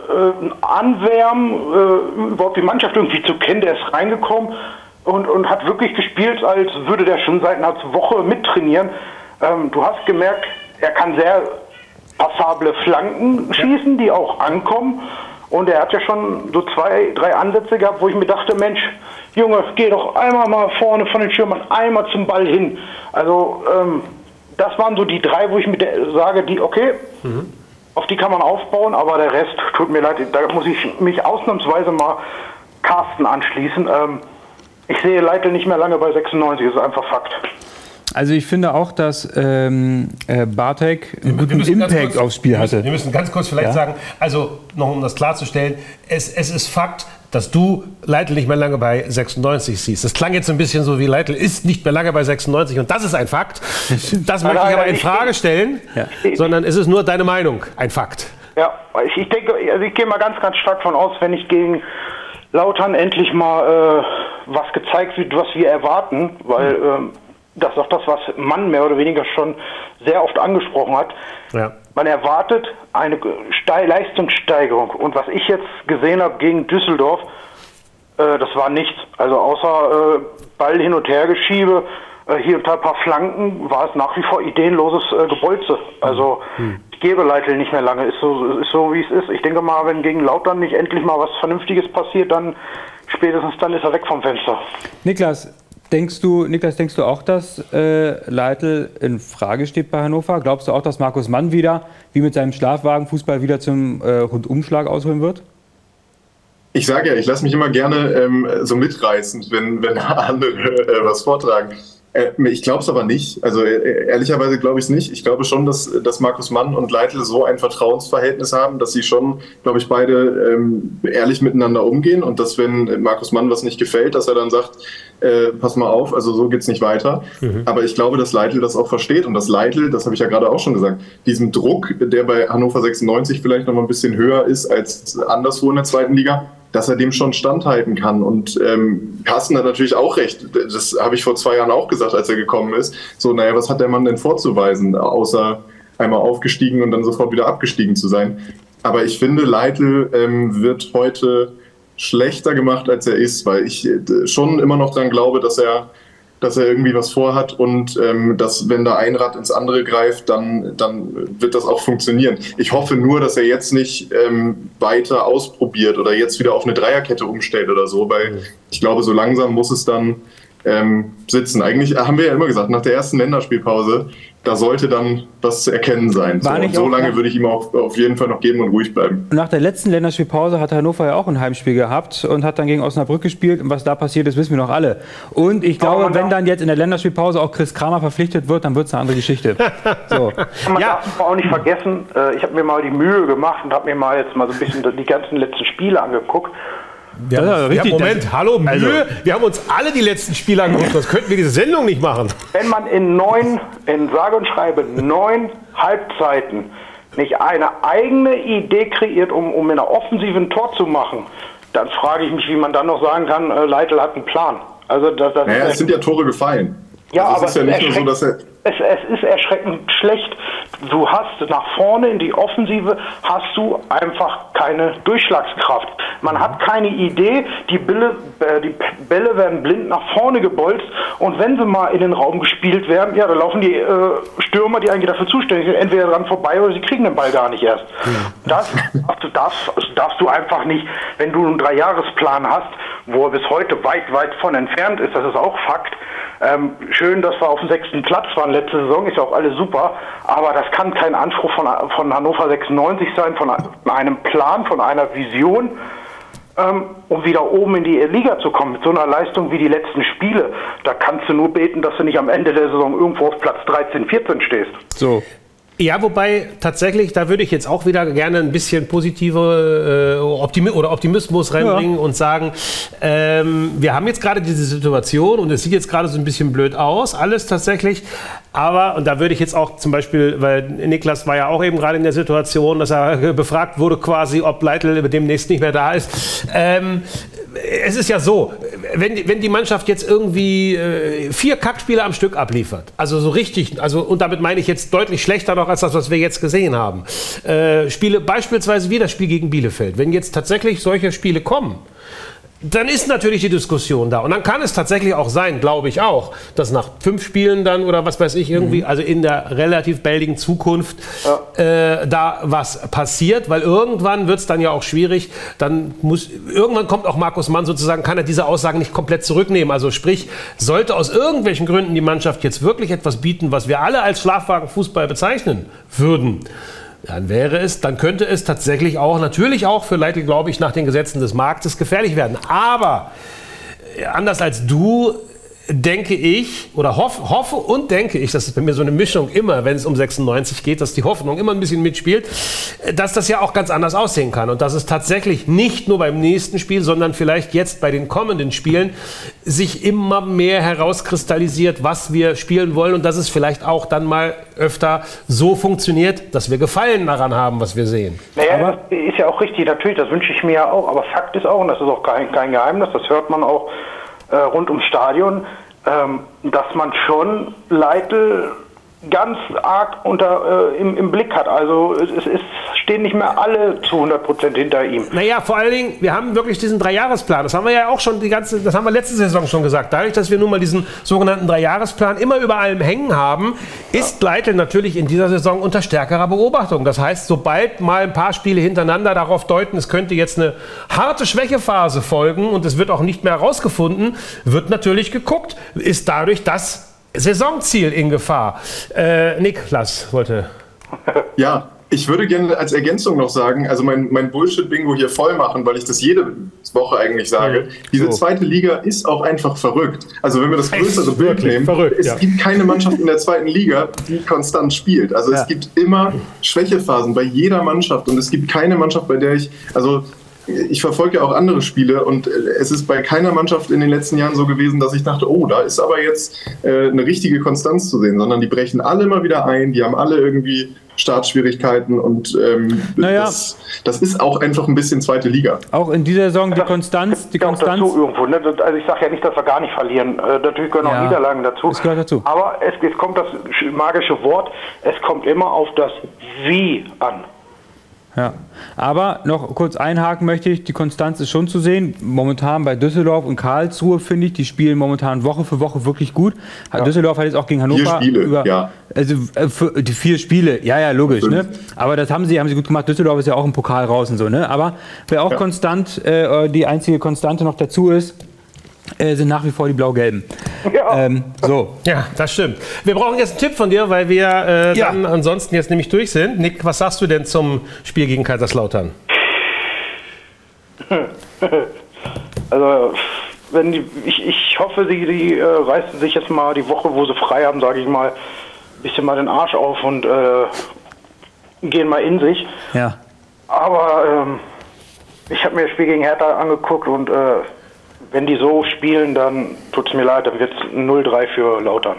Anwärmen, überhaupt die Mannschaft irgendwie zu kennen. Der ist reingekommen und hat wirklich gespielt, als würde der schon seit einer Woche mittrainieren. Du hast gemerkt, er kann sehr passable Flanken schießen, die auch ankommen. Und er hat ja schon so 2, 3 Ansätze gehabt, wo ich mir dachte, Mensch, Junge, geh doch einmal mal vorne von den Schirmern, einmal zum Ball hin. Also das waren so die 3, wo ich mir sage, auf die kann man aufbauen, aber der Rest, tut mir leid, da muss ich mich ausnahmsweise mal Carsten anschließen. Ich sehe Leitl nicht mehr lange bei 96, das ist einfach Fakt. Also ich finde auch, dass Bartek einen guten Impact aufs Spiel hatte. Wir müssen ganz kurz vielleicht sagen, also noch um das klarzustellen, es ist Fakt, dass du Leitl nicht mehr lange bei 96 siehst. Das klang jetzt ein bisschen so wie Leitl ist nicht mehr lange bei 96 und das ist ein Fakt. Das möchte ich aber in Frage stellen, sondern es ist nur deine Meinung, ein Fakt. Ja, ich denke, also ich gehe mal ganz, ganz stark von aus, wenn ich gegen Lautern endlich mal was gezeigt wird, was wir erwarten, weil das ist auch das, was Mann mehr oder weniger schon sehr oft angesprochen hat. Ja. Man erwartet eine Leistungssteigerung. Und was ich jetzt gesehen habe gegen Düsseldorf, das war nichts. Also außer Ball hin und her geschiebe, hier und da ein paar Flanken, war es nach wie vor ideenloses Gebolze. Also ich gebe Leitl nicht mehr lange. Ist so wie es ist. Ich denke mal, wenn gegen Lautern nicht endlich mal was Vernünftiges passiert, dann spätestens dann ist er weg vom Fenster. Niklas, denkst du auch, dass Leitl in Frage steht bei Hannover? Glaubst du auch, dass Markus Mann wieder, wie mit seinem Schlafwagenfußball, wieder zum Rundumschlag ausholen wird? Ich sage ja, ich lasse mich immer gerne so mitreißen, wenn andere was vortragen. Ich glaube es aber nicht. Also ehrlicherweise glaube ich es nicht. Ich glaube schon, dass Markus Mann und Leitl so ein Vertrauensverhältnis haben, dass sie schon, glaube ich, beide ehrlich miteinander umgehen und dass, wenn Markus Mann was nicht gefällt, dass er dann sagt, pass mal auf, also so geht's nicht weiter. Aber ich glaube, dass Leitl das auch versteht und dass Leitl, das habe ich ja gerade auch schon gesagt, diesen Druck, der bei Hannover 96 vielleicht noch mal ein bisschen höher ist als anderswo in der zweiten Liga, dass er dem schon standhalten kann. Und Carsten hat natürlich auch recht. Das habe ich vor 2 Jahren auch gesagt, als er gekommen ist. So, naja, was hat der Mann denn vorzuweisen, außer einmal aufgestiegen und dann sofort wieder abgestiegen zu sein? Aber ich finde, Leitl wird heute schlechter gemacht, als er ist, weil ich schon immer noch dran glaube, dass er irgendwie was vorhat und dass, wenn da ein Rad ins andere greift, dann wird das auch funktionieren. Ich hoffe nur, dass er jetzt nicht weiter ausprobiert oder jetzt wieder auf eine Dreierkette umstellt oder so, weil ich glaube, so langsam muss es dann sitzen. Eigentlich haben wir ja immer gesagt, nach der ersten Länderspielpause, da sollte dann was zu erkennen sein. So lange würde ich ihm auch auf jeden Fall noch geben und ruhig bleiben. Nach der letzten Länderspielpause hat Hannover ja auch ein Heimspiel gehabt und hat dann gegen Osnabrück gespielt. Und was da passiert ist, wissen wir noch alle. Und ich glaube, wenn dann jetzt in der Länderspielpause auch Chris Kramer verpflichtet wird, dann wird es eine andere Geschichte. So. Man darf auch nicht vergessen, ich habe mir mal die Mühe gemacht und habe mir mal jetzt mal so ein bisschen die ganzen letzten Spiele angeguckt. Moment, hallo, Mühe. Also, wir haben uns alle die letzten Spiele angeguckt, das könnten wir diese Sendung nicht machen. Wenn man in sage und schreibe 9 Halbzeiten nicht eine eigene Idee kreiert, um in einer Offensive ein Tor zu machen, dann frage ich mich, wie man dann noch sagen kann, Leitl hat einen Plan. Also es sind ja Tore gefallen. Ja, also aber es ist ja nicht nur so, dass es ist erschreckend schlecht. Du hast nach vorne in die Offensive hast du einfach keine Durchschlagskraft. Man hat keine Idee, die Bälle werden blind nach vorne gebolzt und wenn sie mal in den Raum gespielt werden, ja, da laufen die Stürmer, die eigentlich dafür zuständig sind, entweder dran vorbei oder sie kriegen den Ball gar nicht erst. Das darfst du einfach nicht, wenn du einen 3-Jahresplan hast, wo er bis heute weit, weit von entfernt ist, das ist auch Fakt. Schön, dass wir auf dem 6. Platz waren letzte Saison, ist ja auch alles super, aber das kann kein Anspruch von Hannover 96 sein, von einem Plan, von einer Vision, um wieder oben in die Liga zu kommen. Mit so einer Leistung wie die letzten Spiele, da kannst du nur beten, dass du nicht am Ende der Saison irgendwo auf Platz 13, 14 stehst. So. Ja, wobei tatsächlich, da würde ich jetzt auch wieder gerne ein bisschen positive Optimismus reinbringen und sagen, wir haben jetzt gerade diese Situation und es sieht jetzt gerade so ein bisschen blöd aus, alles tatsächlich, aber, und da würde ich jetzt auch zum Beispiel, weil Niklas war ja auch eben gerade in der Situation, dass er befragt wurde quasi, ob Leitl demnächst nicht mehr da ist. Es ist ja so, wenn die Mannschaft jetzt irgendwie 4 Kackspiele am Stück abliefert, also so richtig, also und damit meine ich jetzt deutlich schlechter noch als das, was wir jetzt gesehen haben. Spiele beispielsweise wie das Spiel gegen Bielefeld. Wenn jetzt tatsächlich solche Spiele kommen, dann ist natürlich die Diskussion da. Und dann kann es tatsächlich auch sein, glaube ich auch, dass nach 5 Spielen dann oder was weiß ich irgendwie, also in der relativ baldigen Zukunft da was passiert, weil irgendwann wird es dann ja auch schwierig, irgendwann kommt auch Markus Mann sozusagen, kann er diese Aussagen nicht komplett zurücknehmen. Also sprich, sollte aus irgendwelchen Gründen die Mannschaft jetzt wirklich etwas bieten, was wir alle als Schlafwagenfußball bezeichnen würden, dann könnte es tatsächlich natürlich auch für Leitl, glaube ich, nach den Gesetzen des Marktes gefährlich werden. Aber anders als du denke ich, oder hoffe und denke ich, das ist bei mir so eine Mischung immer, wenn es um 96 geht, dass die Hoffnung immer ein bisschen mitspielt, dass das ja auch ganz anders aussehen kann und dass es tatsächlich nicht nur beim nächsten Spiel, sondern vielleicht jetzt bei den kommenden Spielen sich immer mehr herauskristallisiert, was wir spielen wollen und dass es vielleicht auch dann mal öfter so funktioniert, dass wir Gefallen daran haben, was wir sehen. Naja, aber das ist ja auch richtig, natürlich, das wünsche ich mir ja auch, aber Fakt ist auch, und das ist auch kein Geheimnis, das hört man auch rund ums Stadion, dass man schon Leitl ganz arg im Blick hat. Also es stehen nicht mehr alle zu 100% hinter ihm. Naja, vor allen Dingen, wir haben wirklich diesen 3-Jahresplan. Das haben wir ja auch schon das haben wir letzte Saison schon gesagt. Dadurch, dass wir nun mal diesen sogenannten 3-Jahresplan immer über allem hängen haben, ist Leitl natürlich in dieser Saison unter stärkerer Beobachtung. Das heißt, sobald mal ein paar Spiele hintereinander darauf deuten, es könnte jetzt eine harte Schwächephase folgen und es wird auch nicht mehr herausgefunden, wird natürlich geguckt, ist dadurch das Saisonziel in Gefahr. Niklas wollte... Ja, ich würde gerne als Ergänzung noch sagen, also mein Bullshit-Bingo hier voll machen, weil ich das jede Woche eigentlich sage. Diese zweite Liga ist auch einfach verrückt. Also wenn wir das größere Bild nehmen, es gibt keine Mannschaft in der zweiten Liga, die konstant spielt. Also es gibt immer Schwächephasen bei jeder Mannschaft und es gibt keine Mannschaft, bei der ich verfolge ja auch andere Spiele und es ist bei keiner Mannschaft in den letzten Jahren so gewesen, dass ich dachte, oh, da ist aber jetzt eine richtige Konstanz zu sehen, sondern die brechen alle immer wieder ein, die haben alle irgendwie Startschwierigkeiten und das ist auch einfach ein bisschen zweite Liga. Auch in dieser Saison die Konstanz. Dazu irgendwo, ne? Also ich sage ja nicht, dass wir gar nicht verlieren. Natürlich gehören auch Niederlagen dazu. Das gehört dazu. Aber es kommt das magische Wort, es kommt immer auf das Wie an. Ja, aber noch kurz einhaken möchte ich, die Konstanz ist schon zu sehen. Momentan bei Düsseldorf und Karlsruhe finde ich, die spielen momentan Woche für Woche wirklich gut. Ja. Düsseldorf hat jetzt auch gegen Hannover 4 Spiele, also für die 4 Spiele, ja, logisch, ne? Aber das haben sie gut gemacht. Düsseldorf ist ja auch im Pokal raus und so, ne? Aber wer auch konstant, die einzige Konstante noch dazu ist, sind nach wie vor die Blau-Gelben. Ja. Ja, das stimmt. Wir brauchen jetzt einen Tipp von dir, weil wir dann ansonsten jetzt nämlich durch sind. Nick, was sagst du denn zum Spiel gegen Kaiserslautern? Also, ich hoffe, die reißen sich jetzt mal die Woche, wo sie frei haben, sage ich mal, ein bisschen mal den Arsch auf und gehen mal in sich. Ja. Aber ich habe mir das Spiel gegen Hertha angeguckt und wenn die so spielen, dann tut es mir leid, dann wird es 0-3 für Lautern.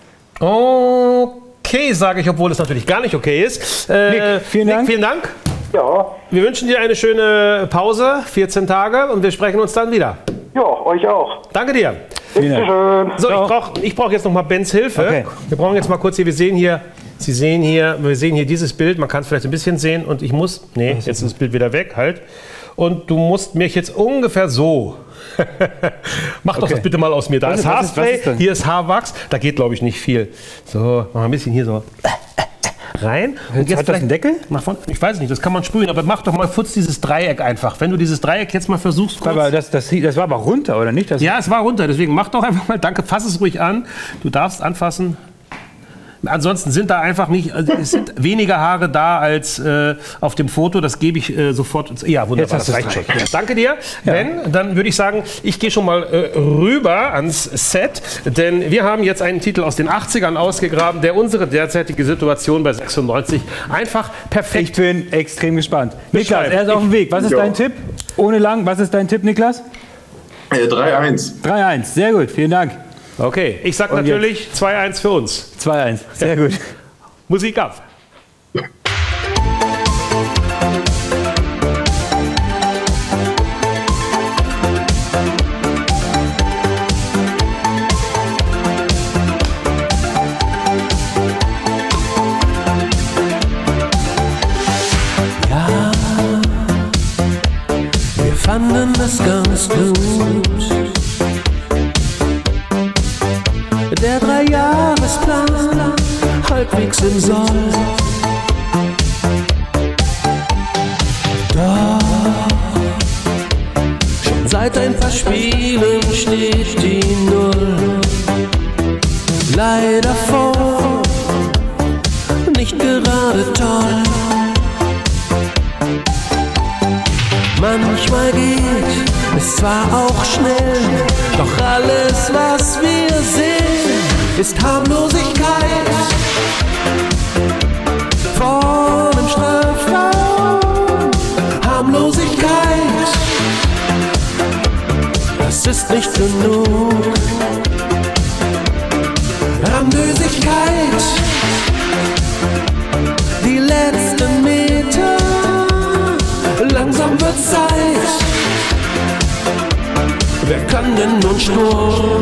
Okay, sage ich, obwohl es natürlich gar nicht okay ist. Nick, vielen Dank. Ja. Wir wünschen dir eine schöne Pause, 14 Tage, und wir sprechen uns dann wieder. Ja, euch auch. Danke dir. So, ich brauch jetzt noch mal Bens Hilfe. Okay. Wir brauchen jetzt mal kurz hier, wir sehen hier dieses Bild, man kann es vielleicht ein bisschen sehen und jetzt ist das Bild wieder weg, halt. Und du musst mich jetzt ungefähr so. Mach doch das bitte mal aus mir. Da ist Haarspray, hier ist Haarwachs, da geht glaube ich nicht viel. So, mach ein bisschen hier so rein. Und jetzt hat das einen Deckel? Ich weiß nicht, das kann man sprühen, aber mach doch mal kurz dieses Dreieck einfach. Wenn du dieses Dreieck jetzt mal versuchst. Kurz, aber das war aber runter, oder nicht? Ja, es war runter, deswegen mach doch einfach mal, danke, fass es ruhig an. Du darfst anfassen. Ansonsten sind da einfach nicht, es sind weniger Haare da als auf dem Foto. Das gebe ich sofort. Ja, wunderbar, das reicht schon. Ja, danke dir. Ja. Ben, dann würde ich sagen, ich gehe schon mal rüber ans Set, denn wir haben jetzt einen Titel aus den 80ern ausgegraben, der unsere derzeitige Situation bei 96 einfach perfekt. Ich bin extrem gespannt. Niklas, er ist auf dem Weg. Was ist dein Tipp? Ohne lang, was ist dein Tipp, Niklas? 3-1. 3-1, sehr gut, vielen Dank. Okay, ich sag natürlich 2-1 für uns. 2-1, sehr gut. Musik ab. Ja, wir fanden das ganz gut. Der 3-Jahresplan halbwegs im Soll. Doch schon seit ein paar Spielen steht die Null. Leider vor, nicht gerade toll. Manchmal geht es zwar auch schnell, doch alles, was wir sehen, ist Harmlosigkeit. Vor dem Strafraum, Harmlosigkeit. Das ist nicht genug. Harmlosigkeit. Die letzten Meter, langsam wird Zeit. Wer kann denn nun Sturm?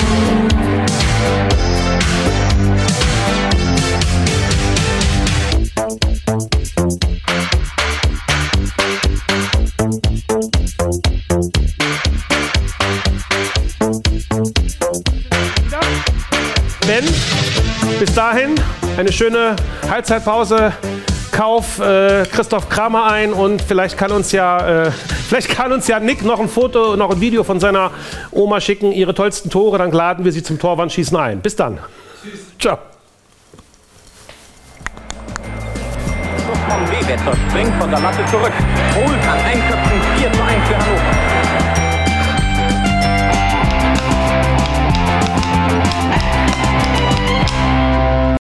Ben, bis dahin eine schöne Halbzeitpause. Kauf Christoph Kramer ein und vielleicht kann uns ja Nick noch ein Foto, noch ein Video von seiner Oma schicken, ihre tollsten Tore, dann laden wir sie zum Torwandschießen ein. Bis dann. Tschüss. Ciao. Vom W-Wetter springt von der Latte zurück. Holt an Einköpfen 4:1 für Hannover.